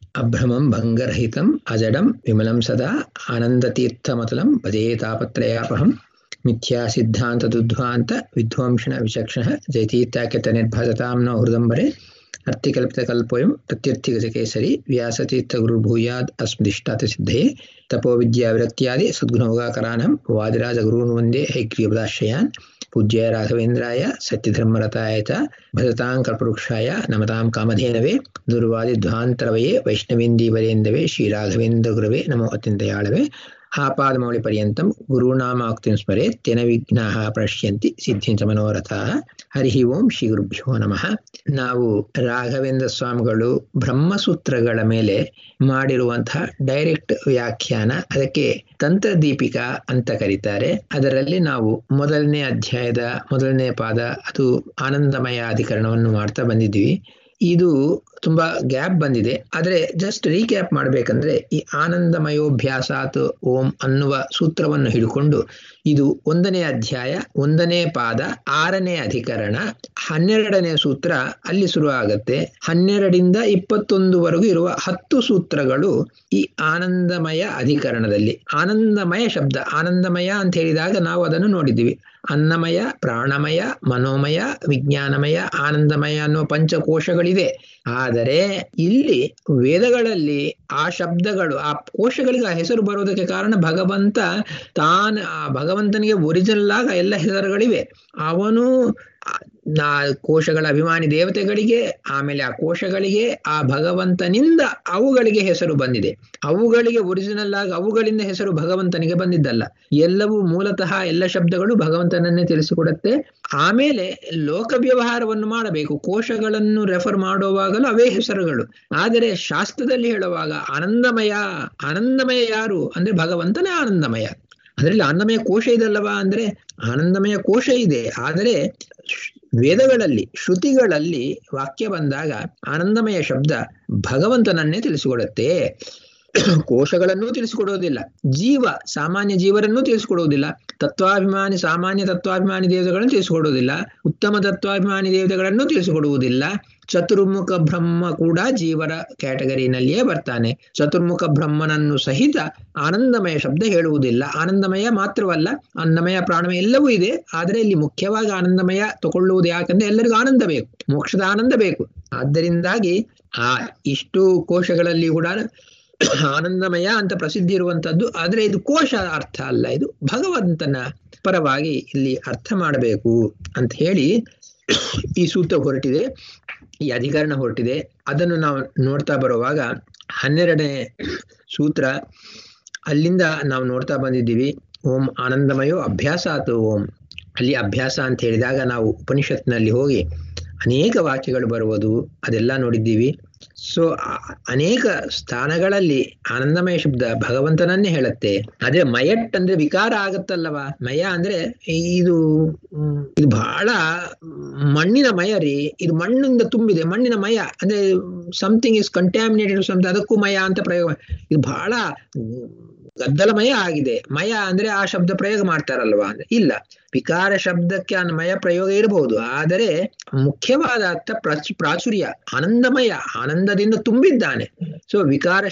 ಅಭ್ರಮಂ ಭಂಗರಹಿತಂ ಅಜಡಂ ವಿಮಲಂ ಸದಾ ಆನಂದತೀರ್ಥಮತಲಂ ಭಜೇ ತಾಪತ್ರಯಾಪಹಂ ಮಿಥ್ಯಾ ಸಿದ್ಧಾಂತ ದುಧ್ವಾಂತ ವಿಧ್ವಂಸನ ವಿಚಕ್ಷಣ ಜಯತೀರ್ಥಾಖ್ಯತ ನಿರ್ಭಸತಾಂ ನ ಹೃದಂಬರೆ ಅರ್ಥಿಕಲ್ಪಿತಕಲ್ಪೋಯಂ ಪ್ರತ್ಯರ್ಥಿಗಜಕೇಸರಿ ವ್ಯಾಸತೀರ್ಥ ಗುರುರ್ಭೂಯಾದ್ ಅಸ್ಮದಿಷ್ಟಾತ ಸಿದ್ಧಯೇ ತಪೋ ವಿದ್ಯಾ ವಿರಕ್ತ್ಯಾದಿ ಸದ್ಗುಣೋಗಾಕರಾನಂ ವಾದಿರಾಜ ಗುರುನ್ ವಂದೇ ಹೈಗ್ರೀವದಾಶ್ರಯಾನ್ ಪೂಜ್ಯಾಯ ರಾಘವೇಂದ್ರಾಯ ಸತ್ಯಧರ್ಮರತಾಯ ಚ ಭಜತಾಂ ಕಲ್ಪವೃಕ್ಷಾಯ ನಮತಾಂ ಕಾಮಧೇನವೇ ದುರ್ವಾದಿಧ್ವಾಂತರವಯೇ ವೈಷ್ಣವೇಂದೀವರೇಂದವೇ ಶ್ರೀರಾಘವೇಂದ್ರ ಗುರವೇ ನಮೋ ಅತ್ಯಂತಯಾಳವೇ ಆಪಾದಮೌಳಿ ಪರ್ಯಂತಂ ಗುರುನಾಮಾಕ್ತಿಂ ಸ್ಮರೇತ್ ತೇನ ವಿಘ್ನಾಃ ಪ್ರಣಶ್ಯಂತಿ ಸಿದ್ಧಿಂಚ ಮನೋರಥಾಃ. ಹರಿ ಓಂ ಶ್ರೀ ಗುರುಭ್ಯೋ ನಮಃ. ನಾವು ರಾಘವೇಂದ್ರ ಸ್ವಾಮಿಗಳು ಬ್ರಹ್ಮಸೂತ್ರಗಳ ಮೇಲೆ ಮಾಡಿರುವಂತಹ ಡೈರೆಕ್ಟ್ ವ್ಯಾಖ್ಯಾನ, ಅದಕ್ಕೆ ತಂತ್ರದೀಪಿಕಾ ಅಂತ ಕರೀತಾರೆ. ಅದರಲ್ಲಿ ನಾವು ಮೊದಲನೇ ಅಧ್ಯಾಯದ ಮೊದಲನೇ ಪಾದ, ಅದು ಆನಂದಮಯ ಅಧಿಕರಣವನ್ನು ಮಾಡ್ತಾ ಬಂದಿದ್ವಿ. ಇದು ತುಂಬಾ ಗ್ಯಾಪ್ ಬಂದಿದೆ, ಆದರೆ ಜಸ್ಟ್ ರೀಕ್ಯಾಪ್ ಮಾಡಬೇಕಂದ್ರೆ ಈ ಆನಂದಮಯೋಭ್ಯಾಸಾತ್ ಓಂ ಅನ್ನುವ ಸೂತ್ರವನ್ನು ಹಿಡ್ಕೊಂಡು ಇದು 1ನೇ ಅಧ್ಯಾಯ 1ನೇ ಪಾದ 6ನೇ ಅಧಿಕರಣ 12ನೇ ಸೂತ್ರ ಅಲ್ಲಿ ಶುರು ಆಗತ್ತೆ. 12ರಿಂದ 21ವರೆಗೂ ಇರುವ 10 ಸೂತ್ರಗಳು ಈ ಆನಂದಮಯ ಅಧಿಕರಣದಲ್ಲಿ. ಆನಂದಮಯ ಶಬ್ದ, ಆನಂದಮಯ ಅಂತ ಹೇಳಿದಾಗ ನಾವು ಅದನ್ನು ನೋಡಿದ್ದೀವಿ. ಅನ್ನಮಯ, ಪ್ರಾಣಮಯ, ಮನೋಮಯ, ವಿಜ್ಞಾನಮಯ, ಆನಂದಮಯ ಅನ್ನುವ ಪಂಚಕೋಶಗಳಿದೆ. ಆದರೆ ಇಲ್ಲಿ ವೇದಗಳಲ್ಲಿ ಆ ಶಬ್ದಗಳು, ಆ ಕೋಶಗಳಿಗೆ ಆ ಹೆಸರು ಬರೋದಕ್ಕೆ ಕಾರಣ ಭಗವಂತ ಆ ಭಗವಂತನಿಗೆ ಒರಿಜಿನಲ್ ಆಗ ಎಲ್ಲ ಹೆಸರುಗಳಿವೆ. ಅವನು ಕೋಶಗಳ ಅಭಿಮಾನಿ ದೇವತೆಗಳಿಗೆ, ಆಮೇಲೆ ಆ ಕೋಶಗಳಿಗೆ ಆ ಭಗವಂತನಿಂದ ಅವುಗಳಿಗೆ ಹೆಸರು ಬಂದಿದೆ. ಅವುಗಳಿಗೆ ಒರಿಜಿನಲ್ ಆಗಿ ಅವುಗಳಿಂದ ಹೆಸರು ಭಗವಂತನಿಗೆ ಬಂದಿದ್ದಲ್ಲ. ಎಲ್ಲವೂ ಮೂಲತಃ ಎಲ್ಲ ಶಬ್ದಗಳು ಭಗವಂತನನ್ನೇ ತಿಳಿಸಿಕೊಡುತ್ತೆ. ಆಮೇಲೆ ಲೋಕ ವ್ಯವಹಾರವನ್ನು ಮಾಡಬೇಕು. ಕೋಶಗಳನ್ನು ರೆಫರ್ ಮಾಡುವಾಗಲೂ ಅವೇ ಹೆಸರುಗಳು. ಆದರೆ ಶಾಸ್ತ್ರದಲ್ಲಿ ಹೇಳುವಾಗ ಆನಂದಮಯ, ಆನಂದಮಯ ಯಾರು ಅಂದ್ರೆ ಭಗವಂತನೇ ಆನಂದಮಯ. ಅದರಲ್ಲಿ ಆನಂದಮಯ ಕೋಶ ಇದಲ್ಲವಾ ಅಂದ್ರೆ ಆನಂದಮಯ ಕೋಶ ಇದೆ. ಆದರೆ ವೇದಗಳಲ್ಲಿ, ಶ್ರುತಿಗಳಲ್ಲಿ ವಾಕ್ಯ ಬಂದಾಗ ಆನಂದಮಯ ಶಬ್ದ ಭಗವಂತನನ್ನೇ ತಿಳಿಸಿಕೊಡುತ್ತೆ. ಕೋಶಗಳನ್ನೂ ತಿಳಿಸಿಕೊಡುವುದಿಲ್ಲ, ಸಾಮಾನ್ಯ ಜೀವರನ್ನೂ ತಿಳಿಸಿಕೊಡುವುದಿಲ್ಲ, ತತ್ವಾಭಿಮಾನಿ ಸಾಮಾನ್ಯ ತತ್ವಾಭಿಮಾನಿ ದೇವತೆಗಳನ್ನು ತಿಳಿಸಿಕೊಡುವುದಿಲ್ಲ, ಉತ್ತಮ ತತ್ವಾಭಿಮಾನಿ ದೇವತೆಗಳನ್ನು ತಿಳಿಸಿಕೊಡುವುದಿಲ್ಲ. ಚತುರ್ಮುಖ ಬ್ರಹ್ಮ ಕೂಡ ಜೀವರ ಕ್ಯಾಟಗರಿನಲ್ಲಿಯೇ ಬರ್ತಾನೆ. ಚತುರ್ಮುಖ ಬ್ರಹ್ಮನನ್ನು ಸಹಿತ ಆನಂದಮಯ ಶಬ್ದ ಹೇಳುವುದಿಲ್ಲ. ಆನಂದಮಯ ಮಾತ್ರವಲ್ಲ, ಅನ್ನಮಯ, ಪ್ರಾಣಮಯ ಎಲ್ಲವೂ ಇದೆ. ಆದರೆ ಇಲ್ಲಿ ಮುಖ್ಯವಾಗಿ ಆನಂದಮಯ ತಗೊಳ್ಳುವುದು ಯಾಕಂದ್ರೆ ಎಲ್ಲರಿಗೂ ಆನಂದ ಬೇಕು, ಮೋಕ್ಷದ ಆನಂದ ಬೇಕು. ಆದ್ದರಿಂದಾಗಿ ಆ ಇಷ್ಟು ಕೋಶಗಳಲ್ಲಿ ಕೂಡ ಆನಂದಮಯ ಅಂತ ಪ್ರಸಿದ್ಧಿ ಇರುವಂತದ್ದು. ಆದ್ರೆ ಇದು ಕೋಶ ಅರ್ಥ ಅಲ್ಲ, ಇದು ಭಗವಂತನ ಪರವಾಗಿ ಇಲ್ಲಿ ಅರ್ಥ ಮಾಡಬೇಕು ಅಂತ ಹೇಳಿ ಈ ಸೂತ್ರ ಹೊರಟಿದೆ, ಈ ಅಧಿಕರಣ ಹೊರಟಿದೆ. ಅದನ್ನು ನಾವು ನೋಡ್ತಾ ಬರುವಾಗ 12ನೇ ಸೂತ್ರ ಅಲ್ಲಿಂದ ನಾವು ನೋಡ್ತಾ ಬಂದಿದ್ದೀವಿ. ಓಂ ಆನಂದಮಯೋ ಅಭ್ಯಾಸ ಆತು ಓಂ. ಅಲ್ಲಿ ಅಭ್ಯಾಸ ಅಂತ ಹೇಳಿದಾಗ ನಾವು ಉಪನಿಷತ್ನಲ್ಲಿ ಹೋಗಿ ಅನೇಕ ವಾಕ್ಯಗಳು ಬರುವುದು ಅದೆಲ್ಲ ನೋಡಿದ್ದೀವಿ. ಸೊ ಅನೇಕ ಸ್ಥಾನಗಳಲ್ಲಿ ಆನಂದಮಯ ಶಬ್ದ ಭಗವಂತನನ್ನೇ ಹೇಳುತ್ತೆ. ಅದೇ ಮಯಟ್ ಅಂದ್ರೆ ವಿಕಾರ ಆಗತ್ತಲ್ಲವಾ. ಮಯ ಅಂದ್ರೆ ಇದು ಬಹಳ ಮಣ್ಣಿನ ಮಯ ರೀ. ಇದು ಮಣ್ಣಿಂದ ತುಂಬಿದೆ, ಮಣ್ಣಿನ ಮಯ ಅಂದ್ರೆ ಸಮಥಿಂಗ್ ಇಸ್ ಕಂಟ್ಯಾಮಿನೇಟೆಡ್ ಸಮಥಿಂಗ್, ಅದಕ್ಕೂ ಮಯ ಅಂತ ಪ್ರಯೋಗ. ಇದು ಬಹಳ ಗದ್ದಲಮಯ ಆಗಿದೆ. ಮಯ ಅಂದ್ರೆ ಆ ಶಬ್ದ ಪ್ರಯೋಗ ಮಾಡ್ತಾರಲ್ವಾ ಅಂದ್ರೆ ಇಲ್ಲ. ವಿಕಾರ ಶಬ್ದಕ್ಕೆ ಮಯ ಪ್ರಯೋಗ ಇರಬಹುದು, ಆದರೆ ಮುಖ್ಯವಾದ ಅರ್ಥ ಪ್ರಾಚುರ್ಯ, ಆನಂದಮಯ, ಆನಂದದಿಂದ ತುಂಬಿದ್ದಾನೆ. ಸೊ ವಿಕಾರ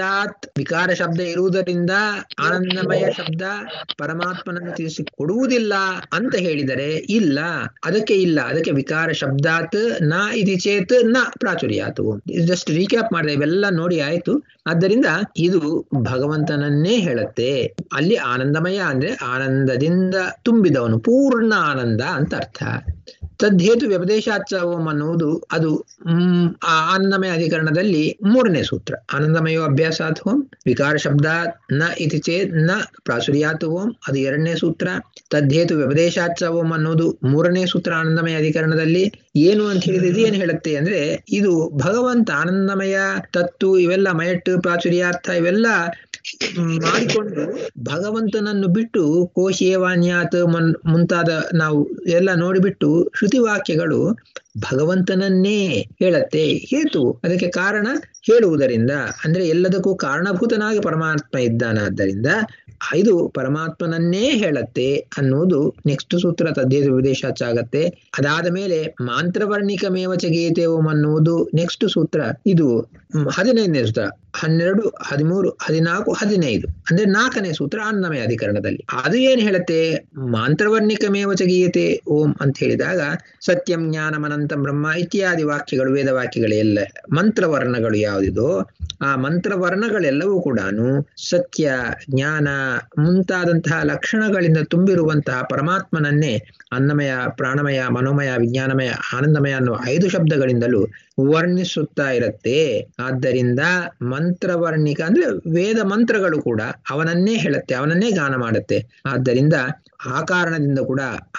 ಶಬ್ದ ಇರುವುದರಿಂದ ಆನಂದಮಯ ಶಬ್ದ ಪರಮಾತ್ಮನನ್ನು ತಿಳಿಸಿ ಕೊಡುವುದಿಲ್ಲ ಅಂತ ಹೇಳಿದರೆ ಇಲ್ಲ, ಅದಕ್ಕೆ ವಿಕಾರ ಶಬ್ದಾತ್ ನ ಇತಿ ಚೇತ್ ನ ಪ್ರಾಚುರ್ಯಾತು. ಜಸ್ಟ್ ರೀಕ್ಯಾಪ್ ಮಾಡಿದೆ, ಇವೆಲ್ಲ ನೋಡಿ ಆಯ್ತು. ಆದ್ದರಿಂದ ಇದು ಭಗವಂತನನ್ನೇ ಹೇಳುತ್ತೆ. ಅಲ್ಲಿ ಆನಂದಮಯ ಅಂದ್ರೆ ಆನಂದದಿಂದ ತುಂಬಿದವನು, ಪೂರ್ಣ ಆನಂದ ಅಂತ ಅರ್ಥ. ತದ್ಹೇತು ವ್ಯಪದೇಶಾಚ ಓಂ ಅನ್ನುವುದು ಅದು ಆನಂದಮಯ ಅಧಿಕರಣದಲ್ಲಿ 3ನೇ ಸೂತ್ರ. ಆನಂದಮಯೋ ಅಭ್ಯಾಸಾತ್ ಓಂ, ವಿಕಾರ ಶಬ್ದ ನ ಇತಿ ಚೇತ್ ನ ಪ್ರಾಚುರ್ಯಾತ್ ಓಂ, ಅದು 2ನೇ ಸೂತ್ರ. ತದ್ಹೇತು ವ್ಯಪದೇಶಾಚ ಓಂ ಅನ್ನೋದು 3ನೇ ಸೂತ್ರ ಆನಂದಮಯ ಅಧಿಕರಣದಲ್ಲಿ. ಏನು ಅಂತ ಹೇಳಿದ್ರೆ ಏನು ಹೇಳುತ್ತೆ ಅಂದ್ರೆ ಇದು ಭಗವಂತ ಆನಂದಮಯ ತತ್ತು ಇವೆಲ್ಲ ಮಯಟ್ಟು ಪ್ರಾಚುರ್ಯಾರ್ಥ ಇವೆಲ್ಲ ಮಾಡಿಕೊಂಡು ಭಗವಂತನನ್ನು ಬಿಟ್ಟು ಕೋಶೇವಾನ್ಯಾತ್ ಮುಂತಾದ ನಾವು ಎಲ್ಲ ನೋಡಿಬಿಟ್ಟು ಶ್ರುತಿವಾಕ್ಯಗಳು ಭಗವಂತನನ್ನೇ ಹೇಳತ್ತೆ. ಹೇತು ಅದಕ್ಕೆ ಕಾರಣ ಹೇಳುವುದರಿಂದ, ಅಂದ್ರೆ ಎಲ್ಲದಕ್ಕೂ ಕಾರಣಭೂತನಾಗಿ ಪರಮಾತ್ಮ ಇದ್ದಾನಾದ್ದರಿಂದ ಇದು ಪರಮಾತ್ಮನನ್ನೇ ಹೇಳತ್ತೆ ಅನ್ನುವುದು ನೆಕ್ಸ್ಟ್ ಸೂತ್ರ ತದ್ದೇವ ವಿದೇಶಾಚ ಆಗತ್ತೆ. ಅದಾದ ಮೇಲೆ ಮಾಂತ್ರವರ್ಣಿಕಮೇವ ಚ ಗೀತೆ ಓಂ ಅನ್ನುವುದು ನೆಕ್ಸ್ಟ್ ಸೂತ್ರ. ಇದು 15ನೇ ಸೂತ್ರ. 12, 13, 14, 15 ಅಂದ್ರೆ 4ನೇ ಸೂತ್ರ ಅನ್ನಮಯ ಅಧಿಕರಣದಲ್ಲಿ. ಅದು ಏನ್ ಹೇಳುತ್ತೆ? ಮಾಂತ್ರವರ್ಣಿಕಮೇವ ಚ ಗೀಯತೆ ಓಂ ಅಂತ ಹೇಳಿದಾಗ ಸತ್ಯಂ ಜ್ಞಾನಮನಂತಂ ಬ್ರಹ್ಮ ಇತ್ಯಾದಿ ವಾಕ್ಯಗಳು, ವೇದ ವಾಕ್ಯಗಳೆಲ್ಲ ಮಂತ್ರವರ್ಣಗಳು ಯಾವುದಿದೋ ಆ ಮಂತ್ರವರ್ಣಗಳೆಲ್ಲವೂ ಕೂಡ ಸತ್ಯ, ಜ್ಞಾನ ಮುಂತಾದಂತಹ ಲಕ್ಷಣಗಳಿಂದ ತುಂಬಿರುವಂತಹ ಪರಮಾತ್ಮನನ್ನೇ ಅನ್ನಮಯ, ಪ್ರಾಣಮಯ, ಮನೋಮಯ, ವಿಜ್ಞಾನಮಯ, ಆನಂದಮಯ ಅನ್ನುವ 5 ಶಬ್ದಗಳಿಂದಲೂ ವರ್ಣಿಸುತ್ತಾ ಇರುತ್ತೆ. ಆದ್ದರಿಂದ ಮಂತ್ರವರ್ಣಿಕ ಅಂದ್ರೆ ವೇದ ಮಂತ್ರಗಳು ಕೂಡ ಅವನನ್ನೇ ಹೇಳುತ್ತೆ, ಅವನನ್ನೇ ಗಾನ ಮಾಡುತ್ತೆ. ಆದ್ದರಿಂದ ಆ ಕಾರಣದಿಂದ ಕೂಡ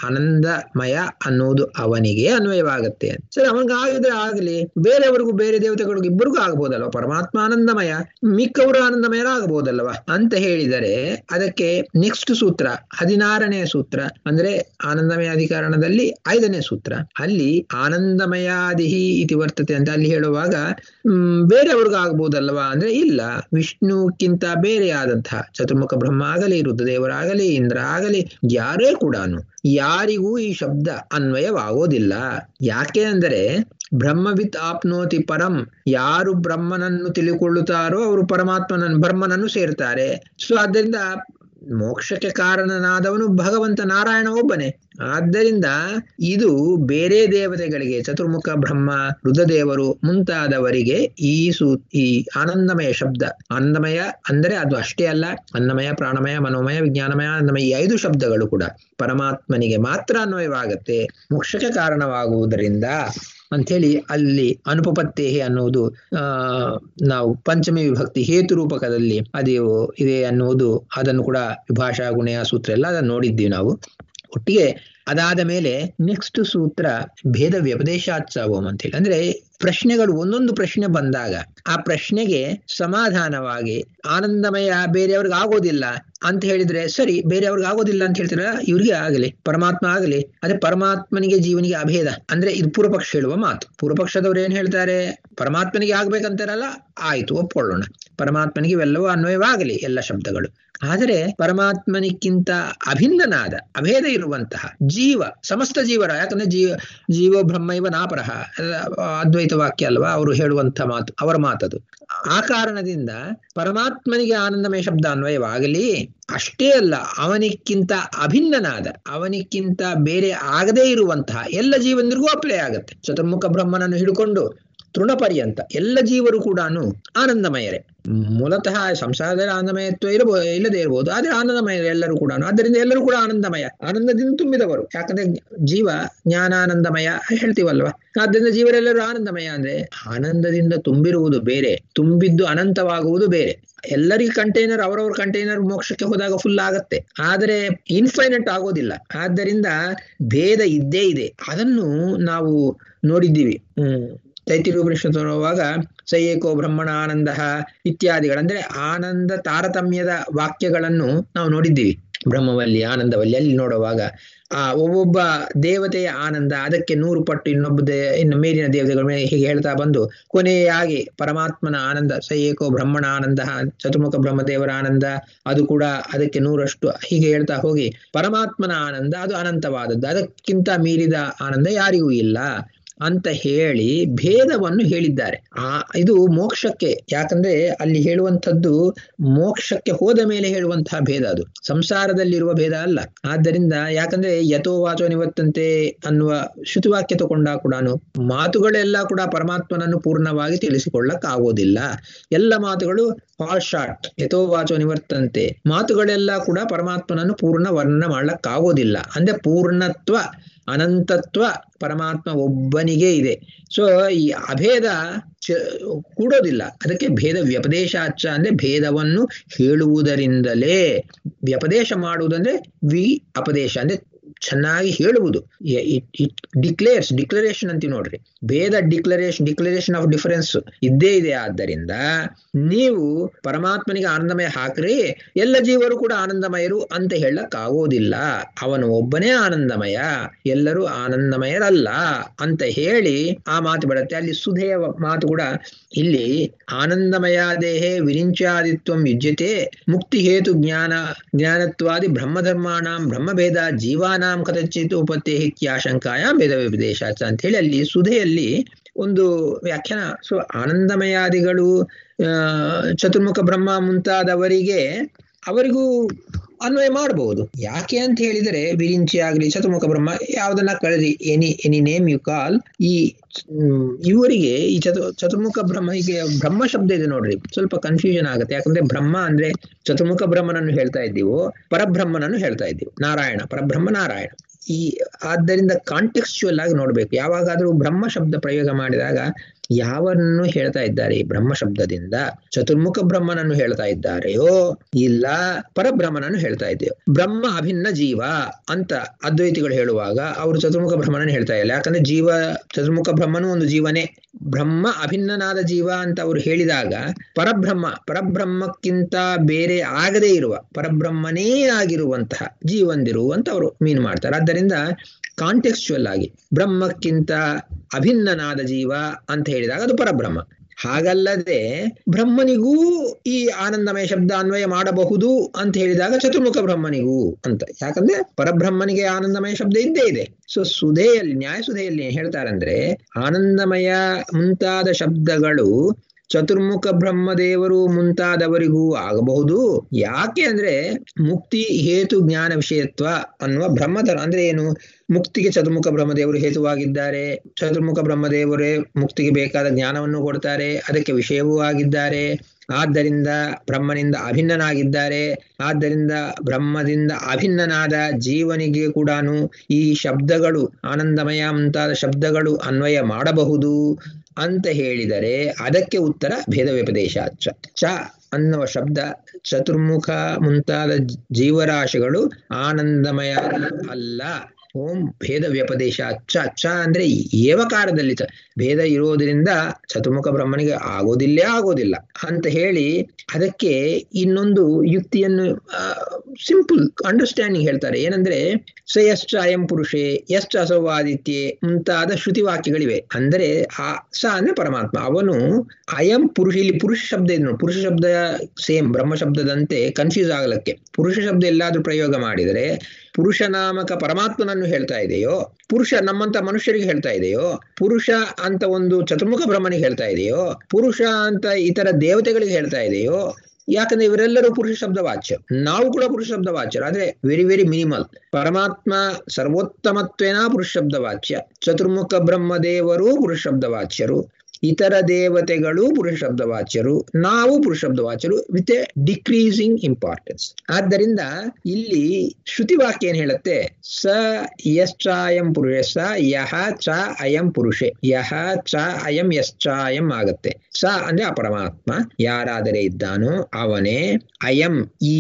ಆನಂದಮಯ ಅನ್ನುವುದು ಅವನಿಗೆ ಅನ್ವಯವಾಗುತ್ತೆ. ಸರಿ, ಅವನಿಗಾಗಿದ್ರೆ ಆಗಲಿ, ಬೇರೆಯವರಿಗೂ, ಬೇರೆ ದೇವತೆಗಳಿಗೂ ಇಬ್ಬರಿಗೂ ಆಗ್ಬೋದಲ್ವ? ಪರಮಾತ್ಮ ಆನಂದಮಯ, ಮಿಕ್ಕವರು ಆನಂದಮಯರಾಗಬಹುದಲ್ವ ಅಂತ ಹೇಳಿದರೆ ಅದಕ್ಕೆ ನೆಕ್ಸ್ಟ್ ಸೂತ್ರ 16ನೇ ಸೂತ್ರ ಅಂದ್ರೆ ಆನಂದಮಯ ಅಧಿಕರಣದಲ್ಲಿ 5ನೇ ಸೂತ್ರ. ಅಲ್ಲಿ ಆನಂದಮಯಾದಿಹಿ ಇತಿ ವರ್ತತೆ ಅಂತ ಅಲ್ಲಿ ಹೇಳುವಾಗ ಬೇರೆಯವ್ರಿಗೂ ಆಗ್ಬೋದಲ್ವಾ ಅಂದ್ರೆ ಇಲ್ಲ, ವಿಷ್ಣುಕ್ಕಿಂತ ಬೇರೆಯಾದಂತಹ ಚತುರ್ಮುಖ ಬ್ರಹ್ಮ ಆಗಲಿ, ರುದ್ರದೇವರಾಗಲಿ, ಇಂದ್ರ ಆಗಲಿ, ಯಾರೇ ಕೂಡ ಯಾರಿಗೂ ಈ ಶಬ್ದ ಅನ್ವಯವಾಗೋದಿಲ್ಲ. ಯಾಕೆ ಅಂದರೆ ಬ್ರಹ್ಮವಿತ್ ಆಪ್ನೋತಿ ಪರಂ, ಯಾರು ಬ್ರಹ್ಮನನ್ನು ತಿಳಿಕೊಳ್ಳುತ್ತಾರೋ ಅವರು ಬ್ರಹ್ಮನನ್ನು ಸೇರ್ತಾರೆ. ಸೊ ಆದ್ದರಿಂದ ಮೋಕ್ಷಕ್ಕೆ ಕಾರಣನಾದವನು ಭಗವಂತ ನಾರಾಯಣ ಒಬ್ಬನೇ. ಆದ್ದರಿಂದ ಇದು ಬೇರೆ ದೇವತೆಗಳಿಗೆ, ಚತುರ್ಮುಖ ಬ್ರಹ್ಮ, ರುದ್ರದೇವರು ಮುಂತಾದವರಿಗೆ ಈ ಆನಂದಮಯ ಶಬ್ದ, ಆನಂದಮಯ ಅಂದರೆ ಅದು ಅಷ್ಟೇ ಅಲ್ಲ, ಅನ್ನಮಯ, ಪ್ರಾಣಮಯ, ಮನೋಮಯ, ವಿಜ್ಞಾನಮಯ, ಆನಂದಮಯ, ಈ 5 ಶಬ್ದಗಳು ಕೂಡ ಪರಮಾತ್ಮನಿಗೆ ಮಾತ್ರ ಅನ್ವಯವಾಗತ್ತೆ, ಮೋಕ್ಷಕ್ಕೆ ಕಾರಣವಾಗುವುದರಿಂದ ಅಂಥೇಳಿ ಅಲ್ಲಿ ಅನುಪಪತ್ತೇಹಿ ಅನ್ನುವುದು ನಾವು ಪಂಚಮಿ ವಿಭಕ್ತಿ ಹೇತು ರೂಪಕದಲ್ಲಿ ಅದು ಇದೆ ಅನ್ನುವುದು, ಅದನ್ನು ಕೂಡ ವಿಭಾಷಾ ಗುಣೆಯ ಸೂತ್ರ ಎಲ್ಲ ಅದನ್ನು ನೋಡಿದ್ದೀವಿ ನಾವು ಒಟ್ಟಿಗೆ. ಅದಾದ ಮೇಲೆ ನೆಕ್ಸ್ಟ್ ಸೂತ್ರ ಭೇದ ವ್ಯಪದೇಶಾತ್ಸವಂ ಅಂತೇಳಿ, ಅಂದ್ರೆ ಪ್ರಶ್ನೆಗಳು ಒಂದೊಂದು ಪ್ರಶ್ನೆ ಬಂದಾಗ ಆ ಪ್ರಶ್ನೆಗೆ ಸಮಾಧಾನವಾಗಿ ಆನಂದಮಯ ಬೇರೆಯವ್ರಿಗೆ ಆಗೋದಿಲ್ಲ ಅಂತ ಹೇಳಿದ್ರೆ ಸರಿ, ಬೇರೆಯವ್ರಿಗೆ ಆಗೋದಿಲ್ಲ ಅಂತ ಹೇಳ್ತಾರ, ಇವ್ರಿಗೆ ಆಗಲಿ, ಪರಮಾತ್ಮ ಆಗಲಿ. ಅದೇ ಪರಮಾತ್ಮನಿಗೆ ಜೀವನಿಗೆ ಅಭೇದ ಅಂದ್ರೆ ಇದು ಪೂರ್ವಪಕ್ಷ ಹೇಳುವ ಮಾತು. ಪೂರ್ವಪಕ್ಷದವ್ರು ಏನ್ ಹೇಳ್ತಾರೆ? ಪರಮಾತ್ಮನಿಗೆ ಆಗ್ಬೇಕಂತಾರಲ್ಲ, ಆಯ್ತು ಒಪ್ಕೊಳ್ಳೋಣ, ಪರಮಾತ್ಮನಿಗೆ ಇವೆಲ್ಲವೂ ಅನ್ವಯವಾಗಲಿ ಎಲ್ಲ ಶಬ್ದಗಳು. ಆದರೆ ಪರಮಾತ್ಮನಿಕ್ಕಿಂತ ಅಭಿನ್ನನಾದ, ಅಭೇದ ಇರುವಂತಹ ಜೀವ, ಸಮಸ್ತ ಜೀವರ, ಯಾಕಂದ್ರೆ ಜೀವೋ ಬ್ರಹ್ಮೈವ ನಾಪರಹ ಅದ್ವೈತ ವಾಕ್ಯ ಅಲ್ವಾ ಅವರು ಹೇಳುವಂತ ಮಾತು, ಅವರ ಮಾತದು. ಆ ಕಾರಣದಿಂದ ಪರಮಾತ್ಮನಿಗೆ ಆನಂದಮಯ ಶಬ್ದ ಅನ್ವಯವಾಗಲಿ. ಅಷ್ಟೇ ಅಲ್ಲ, ಅವನಿಕ್ಕಿಂತ ಅಭಿನ್ನನಾದ, ಅವನಿಕ್ಕಿಂತ ಬೇರೆ ಆಗದೇ ಇರುವಂತಹ ಎಲ್ಲ ಜೀವನಿಗೂ ಅಪ್ಲೈ ಆಗತ್ತೆ. ಚತುರ್ಮುಖ ಬ್ರಹ್ಮನನ್ನು ಹಿಡ್ಕೊಂಡು ತೃಣಪರ್ಯಂತ ಎಲ್ಲ ಜೀವರು ಕೂಡ ಆನಂದಮಯರೇ. ಮೂಲತಃ ಸಂಸಾರದಲ್ಲಿ ಆನಂದಮಯತ್ವ ಇಲ್ಲದೆ ಇರಬಹುದು, ಆದ್ರೆ ಆನಂದಮಯ ಎಲ್ಲರೂ ಕೂಡ. ಆದ್ದರಿಂದ ಎಲ್ಲರೂ ಕೂಡ ಆನಂದಮಯ, ಆನಂದದಿಂದ ತುಂಬಿದವರು. ಯಾಕಂದ್ರೆ ಜೀವ ಜ್ಞಾನಾನಂದಮಯ ಹೇಳ್ತೀವಲ್ವ, ಆದ್ದರಿಂದ ಜೀವರೆಲ್ಲರೂ ಆನಂದಮಯ. ಅಂದ್ರೆ ಆನಂದದಿಂದ ತುಂಬಿರುವುದು ಬೇರೆ, ತುಂಬಿದ್ದು ಅನಂತವಾಗುವುದು ಬೇರೆ. ಎಲ್ಲರಿಗೂ ಕಂಟೈನರ್, ಅವರವ್ರ ಕಂಟೈನರ್ ಮೋಕ್ಷಕ್ಕೆ ಹೋದಾಗ ಫುಲ್ ಆಗತ್ತೆ, ಆದರೆ ಇನ್ಫೈನಟ್ ಆಗೋದಿಲ್ಲ. ಆದ್ದರಿಂದ ಭೇದ ಇದ್ದೇ ಇದೆ, ಅದನ್ನು ನಾವು ನೋಡಿದ್ದೀವಿ. ತೈತಿರೀಪನಿಷತ್ತು ನೋಡುವಾಗ ಸೈಯೇಕೋ ಬ್ರಹ್ಮಣ ಆನಂದ ಇತ್ಯಾದಿಗಳಂದ್ರೆ ಆನಂದ ತಾರತಮ್ಯದ ವಾಕ್ಯಗಳನ್ನು ನಾವು ನೋಡಿದ್ದೀವಿ. ಬ್ರಹ್ಮವಲ್ಲಿ, ಆನಂದವಲ್ಲಿ ಅಲ್ಲಿ ನೋಡುವಾಗ ಆ ಒಬ್ಬೊಬ್ಬ ದೇವತೆಯ ಆನಂದ ಅದಕ್ಕೆ 100 ಪಟ್ಟು ಇನ್ನು ಮೇಲಿನ ದೇವತೆಗಳ ಮೇಲೆ ಹೀಗೆ ಹೇಳ್ತಾ ಬಂದು ಕೊನೆಯಾಗಿ ಪರಮಾತ್ಮನ ಆನಂದ ಸೈಯೇಕೋ ಬ್ರಹ್ಮಣ ಆನಂದ, ಚತುರ್ಮುಖ ಬ್ರಹ್ಮದೇವರ ಆನಂದ ಅದು ಕೂಡ ಅದಕ್ಕೆ 100ರಷ್ಟು ಹೀಗೆ ಹೇಳ್ತಾ ಹೋಗಿ ಪರಮಾತ್ಮನ ಆನಂದ ಅದು ಅನಂತವಾದದ್ದು, ಅದಕ್ಕಿಂತ ಮೀರಿದ ಆನಂದ ಯಾರಿಗೂ ಇಲ್ಲ ಅಂತ ಹೇಳಿ ಭೇದವನ್ನು ಹೇಳಿದ್ದಾರೆ. ಇದು ಮೋಕ್ಷಕ್ಕೆ, ಯಾಕಂದ್ರೆ ಅಲ್ಲಿ ಹೇಳುವಂಥದ್ದು ಮೋಕ್ಷಕ್ಕೆ ಹೋದ ಮೇಲೆ ಹೇಳುವಂತಹ ಭೇದ, ಅದು ಸಂಸಾರದಲ್ಲಿರುವ ಭೇದ ಅಲ್ಲ. ಆದ್ದರಿಂದ ಯಾಕಂದ್ರೆ ಯಥೋ ವಾಚೋ ನಿವರ್ತಂತೆ ಅನ್ನುವ ಶ್ರುತಿವಾಕ್ಯ ತಗೊಂಡಾಗ ಕೂಡ ಮಾತುಗಳೆಲ್ಲ ಕೂಡ ಪರಮಾತ್ಮನನ್ನು ಪೂರ್ಣವಾಗಿ ತಿಳಿಸಿಕೊಳ್ಳಕ್ಕಾಗೋದಿಲ್ಲ. ಎಲ್ಲ ಮಾತುಗಳು ಫಾಲ್ ಶಾರ್ಟ್, ಯಥೋ ವಾಚೋ ನಿವರ್ತಂತೆ ಮಾತುಗಳೆಲ್ಲ ಕೂಡ ಪರಮಾತ್ಮನನ್ನು ಪೂರ್ಣ ವರ್ಣನೆ ಮಾಡ್ಲಕ್ಕಾಗೋದಿಲ್ಲ. ಅಂದ್ರೆ ಪೂರ್ಣತ್ವ, ಅನಂತತ್ವ ಪರಮಾತ್ಮ ಒಬ್ಬನಿಗೆ ಇದೆ. ಸೊ ಈ ಅಭೇದ ಕೂಡೋದಿಲ್ಲ. ಅದಕ್ಕೆ ಭೇದ ವ್ಯಪದೇಶಾಚ ಅಂದ್ರೆ ಭೇದವನ್ನು ಹೇಳುವುದರಿಂದಲೇ, ವ್ಯಪದೇಶ ಮಾಡುವುದಂದ್ರೆ ಅಪದೇಶ ಅಂದ್ರೆ ಚೆನ್ನಾಗಿ ಹೇಳುವುದು. ಇಟ್ ಡಿಕ್ಲರೇಷನ್ ಅಂತೀವಿ ನೋಡ್ರಿ, ಭೇದ ಡಿಕ್ಲರೇಷನ್ ಆಫ್ ಡಿಫರೆನ್ಸ್ ಇದ್ದೇ ಇದೆ. ಆದ್ದರಿಂದ ನೀವು ಪರಮಾತ್ಮನಿಗೆ ಆನಂದಮಯ ಹಾಕ್ರಿ, ಎಲ್ಲ ಜೀವರು ಕೂಡ ಆನಂದಮಯರು ಅಂತ ಹೇಳಕ್ಕಾಗೋದಿಲ್ಲ. ಅವನು ಒಬ್ಬನೇ ಆನಂದಮಯ, ಎಲ್ಲರೂ ಆನಂದಮಯರಲ್ಲ ಅಂತ ಹೇಳಿ ಆ ಮಾತು ಬಿಡುತ್ತೆ. ಅಲ್ಲಿ ಸುಧೆಯ ಮಾತು ಕೂಡ ಇಲ್ಲಿ ಆನಂದಮಯ ದೇಹೇ ವಿರಿಂಚಾದಿತ್ವಂ ಯುಜ್ಯತೆ ಮುಕ್ತಿ ಹೇತು ಜ್ಞಾನತ್ವಾದಿ ಬ್ರಹ್ಮಧರ್ಮಾಣಾಂ ಬ್ರಹ್ಮಭೇದ ಜೀವಾನಾಂ ಕಥಚಿತ್ ಉಪತ್ತೇಹಿತ್ಯಾಶಂಕಾಯಾಂ ಭೇದ ವಿಪದೇಶ ಅಂತ ಹೇಳಿ ಅಲ್ಲಿ ಸುಧೆಯಲ್ಲಿ ಒಂದು ವ್ಯಾಖ್ಯಾನ. ಸೊ ಆನಂದಮಯಾದಿಗಳು ಚತುರ್ಮುಖ ಬ್ರಹ್ಮ ಮುಂತಾದವರಿಗೆ ಅವರಿಗೂ ಅನ್ವಯ ಮಾಡಬಹುದು. ಯಾಕೆ ಅಂತ ಹೇಳಿದರೆ ವಿರಿಂಚಿ ಆಗ್ಲಿ ಚತುರ್ಮುಖ ಬ್ರಹ್ಮ ಯಾವ್ದನ್ನ ಕಳೆದಿ ಎನಿ ನೇಮ್ ಯು ಕಾಲ್, ಈ ಇವರಿಗೆ ಈ ಚತುರ್ಮುಖ ಬ್ರಹ್ಮ, ಹೀಗೆ ಬ್ರಹ್ಮ ಶಬ್ದ ಇದೆ ನೋಡ್ರಿ, ಸ್ವಲ್ಪ ಕನ್ಫ್ಯೂಷನ್ ಆಗುತ್ತೆ. ಯಾಕಂದ್ರೆ ಬ್ರಹ್ಮ ಅಂದ್ರೆ ಚತುರ್ಮುಖ ಬ್ರಹ್ಮನನ್ನು ಹೇಳ್ತಾ ಇದ್ದೀವೋ ಪರಬ್ರಹ್ಮನನ್ನು ಹೇಳ್ತಾ ಇದ್ದೀವಿ, ನಾರಾಯಣ ಪರಬ್ರಹ್ಮ ನಾರಾಯಣ. ಆದ್ದರಿಂದ ಕಾಂಟೆಕ್ಸ್ಚುಯಲ್ ಆಗಿ ನೋಡ್ಬೇಕು. ಯಾವಾಗಾದ್ರೂ ಬ್ರಹ್ಮ ಶಬ್ದ ಪ್ರಯೋಗ ಮಾಡಿದಾಗ ಯಾವನ್ನು ಹೇಳ್ತಾ ಇದ್ದಾರೆ? ಬ್ರಹ್ಮ ಶಬ್ದದಿಂದ ಚತುರ್ಮುಖ ಬ್ರಹ್ಮನನ್ನು ಹೇಳ್ತಾ ಇದ್ದಾರೆಯೋ ಇಲ್ಲ ಪರಬ್ರಹ್ಮನನ್ನು ಹೇಳ್ತಾ ಇದ್ದೇವೆ? ಬ್ರಹ್ಮ ಅಭಿನ್ನ ಜೀವ ಅಂತ ಅದ್ವೈತಿಗಳು ಹೇಳುವಾಗ ಅವರು ಚತುರ್ಮುಖ ಬ್ರಹ್ಮನನ್ನು ಹೇಳ್ತಾ ಇಲ್ಲ. ಯಾಕಂದ್ರೆ ಜೀವ, ಚತುರ್ಮುಖ ಬ್ರಹ್ಮನು ಒಂದು ಜೀವನೇ, ಬ್ರಹ್ಮ ಅಭಿನ್ನನಾದ ಜೀವ ಅಂತ ಅವರು ಹೇಳಿದಾಗ ಪರಬ್ರಹ್ಮಕ್ಕಿಂತ ಬೇರೆ ಆಗದೇ ಇರುವ ಪರಬ್ರಹ್ಮನೇ ಆಗಿರುವಂತಹ ಜೀವಂದಿರು ಅಂತ ಅವರು ಮೀನ್ ಮಾಡ್ತಾರೆ. ಆದ್ದರಿಂದ ಕಾಂಟೆಕ್ಸ್ಚುಯಲ್ ಆಗಿ ಬ್ರಹ್ಮಕ್ಕಿಂತ ಅಭಿನ್ನನಾದ ಜೀವ ಅಂತ ಹೇಳಿದಾಗ ಅದು ಪರಬ್ರಹ್ಮ. ಹಾಗಲ್ಲದೆ ಬ್ರಹ್ಮನಿಗೂ ಈ ಆನಂದಮಯ ಶಬ್ದ ಅನ್ವಯ ಮಾಡಬಹುದು ಅಂತ ಹೇಳಿದಾಗ ಚತುರ್ಮುಖ ಬ್ರಹ್ಮನಿಗೂ ಅಂತ. ಯಾಕಂದ್ರೆ ಪರಬ್ರಹ್ಮನಿಗೆ ಆನಂದಮಯ ಶಬ್ದ ಇದ್ದೇ ಇದೆ. ಸೊ ಸುಧೆಯಲ್ಲಿ, ನ್ಯಾಯಸುಧೆಯಲ್ಲಿ ಹೇಳ್ತಾರಂದ್ರೆ ಆನಂದಮಯ ಮುಂತಾದ ಶಬ್ದಗಳು ಚತುರ್ಮುಖ ಬ್ರಹ್ಮದೇವರು ಮುಂತಾದವರಿಗೂ ಆಗಬಹುದು. ಯಾಕೆ ಅಂದ್ರೆ ಮುಕ್ತಿ ಹೇತು ಜ್ಞಾನ ವಿಷಯತ್ವ ಅನ್ನುವ ಬ್ರಹ್ಮಧರ್ಮ ಅಂದ್ರೆ ಏನು? ಮುಕ್ತಿಗೆ ಚತುರ್ಮುಖ ಬ್ರಹ್ಮದೇವರು ಹೇತುವಾಗಿದ್ದಾರೆ, ಚತುರ್ಮುಖ ಬ್ರಹ್ಮದೇವರೇ ಮುಕ್ತಿಗೆ ಬೇಕಾದ ಜ್ಞಾನವನ್ನು ಕೊಡ್ತಾರೆ, ಅದಕ್ಕೆ ವಿಷಯವೂ ಆಗಿದ್ದಾರೆ. ಆದ್ದರಿಂದ ಬ್ರಹ್ಮನಿಂದ ಅಭಿನ್ನನಾಗಿದ್ದಾರೆ. ಆದ್ದರಿಂದ ಬ್ರಹ್ಮದಿಂದ ಅಭಿನ್ನನಾದ ಜೀವನಿಗೆ ಕೂಡ ಈ ಶಬ್ದಗಳು, ಆನಂದಮಯ ಮುಂತಾದ ಶಬ್ದಗಳು ಅನ್ವಯ ಮಾಡಬಹುದು ಅಂತ ಹೇಳಿದರೆ ಅದಕ್ಕೆ ಉತ್ತರ ಭೇದ ವ್ಯಪದೇಶ. ಚ ಅನ್ನುವ ಶಬ್ದ ಚತುರ್ಮುಖ ಮುಂತಾದ ಜೀವರಾಶಿಗಳು ಆನಂದಮಯ ಅಲ್ಲ. ಓಂ ಭೇದ ವ್ಯಪದೇಶ. ಚ ಅಂದ್ರೆ ಏವಕಾರದಲ್ಲಿ ಭೇದ ಇರೋದ್ರಿಂದ ಚತುರ್ಮುಖ ಬ್ರಹ್ಮನಿಗೆ ಆಗೋದಿಲ್ಲ ಅಂತ ಹೇಳಿ ಅದಕ್ಕೆ ಇನ್ನೊಂದು ಯುಕ್ತಿಯನ್ನು ಸಿಂಪಲ್ ಅಂಡರ್ಸ್ಟ್ಯಾಂಡಿಂಗ್ ಹೇಳ್ತಾರೆ. ಏನಂದ್ರೆ ಸ ಯಶ್ಚ ಅಯಂ ಪುರುಷೇ ಯಶ್ಚ ಅಸೌ ಆದಿತ್ಯೆ ಮುಂತಾದ ಶ್ರುತಿ ವಾಕ್ಯಗಳಿವೆ. ಅಂದರೆ ಆ ಸ ಅಂದ್ರೆ ಪರಮಾತ್ಮ, ಅವನು ಅಯಂ ಪುರುಷ. ಇಲ್ಲಿ ಪುರುಷ ಶಬ್ದ ಇದೆ ನೋಡಿ, ಪುರುಷ ಶಬ್ದ ಸೇಮ್ ಬ್ರಹ್ಮ ಶಬ್ದದಂತೆ ಕನ್ಫ್ಯೂಸ್ ಆಗಲಕ್ಕೆ ಪುರುಷ ಶಬ್ದ ಎಲ್ಲಾದ್ರೂ ಪ್ರಯೋಗ ಮಾಡಿದರೆ ಪುರುಷ ನಾಮಕ ಪರಮಾತ್ಮನನ್ನು ಹೇಳ್ತಾ ಇದೆಯೋ, ಪುರುಷ ನಮ್ಮಂತ ಮನುಷ್ಯರಿಗೆ ಹೇಳ್ತಾ ಇದೆಯೋ, ಪುರುಷ ಅಂತ ಒಂದು ಚತುರ್ಮುಖ ಬ್ರಹ್ಮನಿಗೆ ಹೇಳ್ತಾ ಇದೆಯೋ, ಪುರುಷ ಅಂತ ಇತರ ದೇವತೆಗಳಿಗೆ ಹೇಳ್ತಾ ಇದೆಯೋ? ಯಾಕಂದ್ರೆ ಇವರೆಲ್ಲರೂ ಪುರುಷ ಶಬ್ದ ವಾಚ್ಯ, ನಾವು ಕೂಡ ಪುರುಷ ಶಬ್ದ ವಾಚ್ಯರು, ಆದ್ರೆ ವೆರಿ ಮಿನಿಮಲ್. ಪರಮಾತ್ಮ ಸರ್ವೋತ್ತಮತ್ವೇನ ಪುರುಷ ಶಬ್ದ ವಾಚ್ಯ, ಚತುರ್ಮುಖ ಬ್ರಹ್ಮದೇವರು ಪುರುಷ ಶಬ್ದ ವಾಚ್ಯರು, ಇತರ ದೇವತೆಗಳು ಪುರುಷ ಶಬ್ದ ವಾಚ್ಯರು, ನಾವು ಪುರುಷ ಶಬ್ದ ವಾಚ್ಯರು ವಿತ್ ಎ ಡಿಕ್ರೀಸಿಂಗ್ ಇಂಪಾರ್ಟೆನ್ಸ್. ಆದ್ದರಿಂದ ಇಲ್ಲಿ ಶ್ರುತಿ ವಾಕ್ಯ ಏನ್ ಹೇಳುತ್ತೆ? ಸ ಯಶ್ಚಾಯಂ ಪುರುಷ ಸ ಯಹ ಚ ಅಯಂ ಪುರುಷೆ ಯಹ ಚ ಅಯಂ ಯಶ್ಚಾಯಂ ಆಗತ್ತೆ. ಸ ಅಂದ್ರೆ ಆ ಪರಮಾತ್ಮ ಯಾರಾದರೆ ಇದ್ದಾನೋ ಅವನೇ, ಅಯಂ ಈ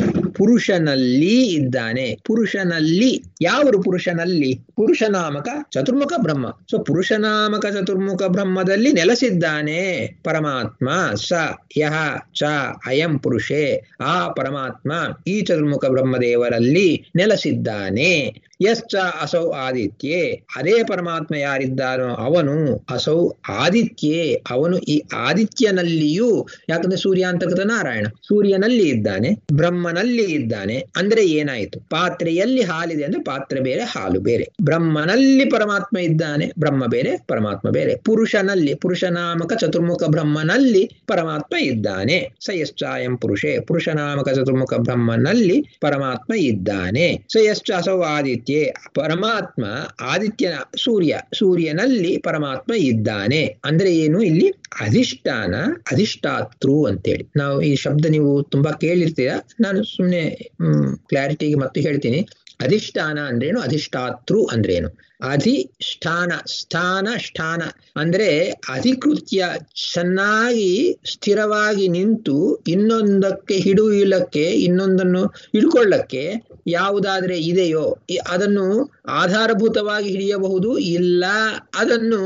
ಪುರುಷನಲ್ಲಿ ಇದ್ದಾನೆ. ಪುರುಷನಲ್ಲಿ ಯಾವರು? ಪುರುಷನಲ್ಲಿ ಪುರುಷನಾಮಕ ಚತುರ್ಮುಖ ಬ್ರಹ್ಮ. ಸೊ ಪುರುಷನಾಮಕ ಚತುರ್ಮುಖ ಬ್ರಹ್ಮದಲ್ಲಿ ನೆಲೆಸಿದ್ದಾನೆ ಪರಮಾತ್ಮ. ಸ ಯಹ ಚ ಅಯಂ ಪುರುಷೇ, ಆ ಪರಮಾತ್ಮ ಈ ಚತುರ್ಮುಖ ಬ್ರಹ್ಮದೇವರಲ್ಲಿ ನೆಲೆಸಿದ್ದಾನೆ. ಯಶ್ಚ ಅಸೌ ಆದಿತ್ಯೆ, ಅದೇ ಪರಮಾತ್ಮ ಯಾರಿದ್ದಾನೋ ಅವನು ಅಸೌ ಆದಿತ್ಯೆ, ಅವನು ಈ ಆದಿತ್ಯನಲ್ಲಿಯೂ, ಯಾಕಂದ್ರೆ ಸೂರ್ಯ ಅಂತಕ್ಕಂಥ ನಾರಾಯಣ ಸೂರ್ಯನಲ್ಲಿ ಇದ್ದಾನೆ, ಬ್ರಹ್ಮನಲ್ಲಿ ಇದ್ದಾನೆ. ಅಂದ್ರೆ ಏನಾಯಿತು? ಪಾತ್ರೆಯಲ್ಲಿ ಹಾಲಿದೆ ಅಂದ್ರೆ ಪಾತ್ರೆ ಬೇರೆ ಹಾಲು ಬೇರೆ. ಬ್ರಹ್ಮನಲ್ಲಿ ಪರಮಾತ್ಮ ಇದ್ದಾನೆ, ಬ್ರಹ್ಮ ಬೇರೆ ಪರಮಾತ್ಮ ಬೇರೆ. ಪುರುಷನಲ್ಲಿ, ಪುರುಷನಾಮಕ ಚತುರ್ಮುಖ ಬ್ರಹ್ಮನಲ್ಲಿ ಪರಮಾತ್ಮ ಇದ್ದಾನೆ. ಸ ಯಶ್ಚಾಯಂ ಪುರುಷೇ, ಪುರುಷನಾಮಕ ಚತುರ್ಮುಖ ಬ್ರಹ್ಮನಲ್ಲಿ ಪರಮಾತ್ಮ ಇದ್ದಾನೆ. ಸ ಯಶ್ಚ ಅಸೌ ಆದಿತ್ಯ, ಪರಮಾತ್ಮ ಆದಿತ್ಯನ ಸೂರ್ಯನಲ್ಲಿ ಪರಮಾತ್ಮ ಇದ್ದಾನೆ. ಅಂದ್ರೆ ಏನು? ಇಲ್ಲಿ ಅಧಿಷ್ಠಾನ, ಅಧಿಷ್ಠಾತೃ ಅಂತೇಳಿ ನಾವು ಈ ಶಬ್ದ ನೀವು ತುಂಬಾ ಕೇಳಿರ್ತೀರ. ನಾನು ಸುಮ್ಮನೆ ಕ್ಲಾರಿಟಿಗೆ ಮತ್ತೆ ಹೇಳ್ತೀನಿ. ಅಧಿಷ್ಠಾನ ಅಂದ್ರೇನು, ಅಧಿಷ್ಠಾತೃ ಅಂದ್ರೇನು? ಅಧಿಷ್ಠಾನ, ಸ್ಥಾನ ಅಂದ್ರೆ ಅಧಿಕೃತ್ಯ ಚೆನ್ನಾಗಿ ಸ್ಥಿರವಾಗಿ ನಿಂತು ಇನ್ನೊಂದಕ್ಕೆ ಹಿಡಿಯುವುದಕ್ಕೆ, ಇನ್ನೊಂದನ್ನು ಹಿಡ್ಕೊಳ್ಳಕ್ಕೆ ಯಾವುದಾದ್ರೆ ಇದೆಯೋ ಅದನ್ನು ಆಧಾರಭೂತವಾಗಿ ಹಿಡಿಯಬಹುದು. ಇಲ್ಲ ಅದನ್ನು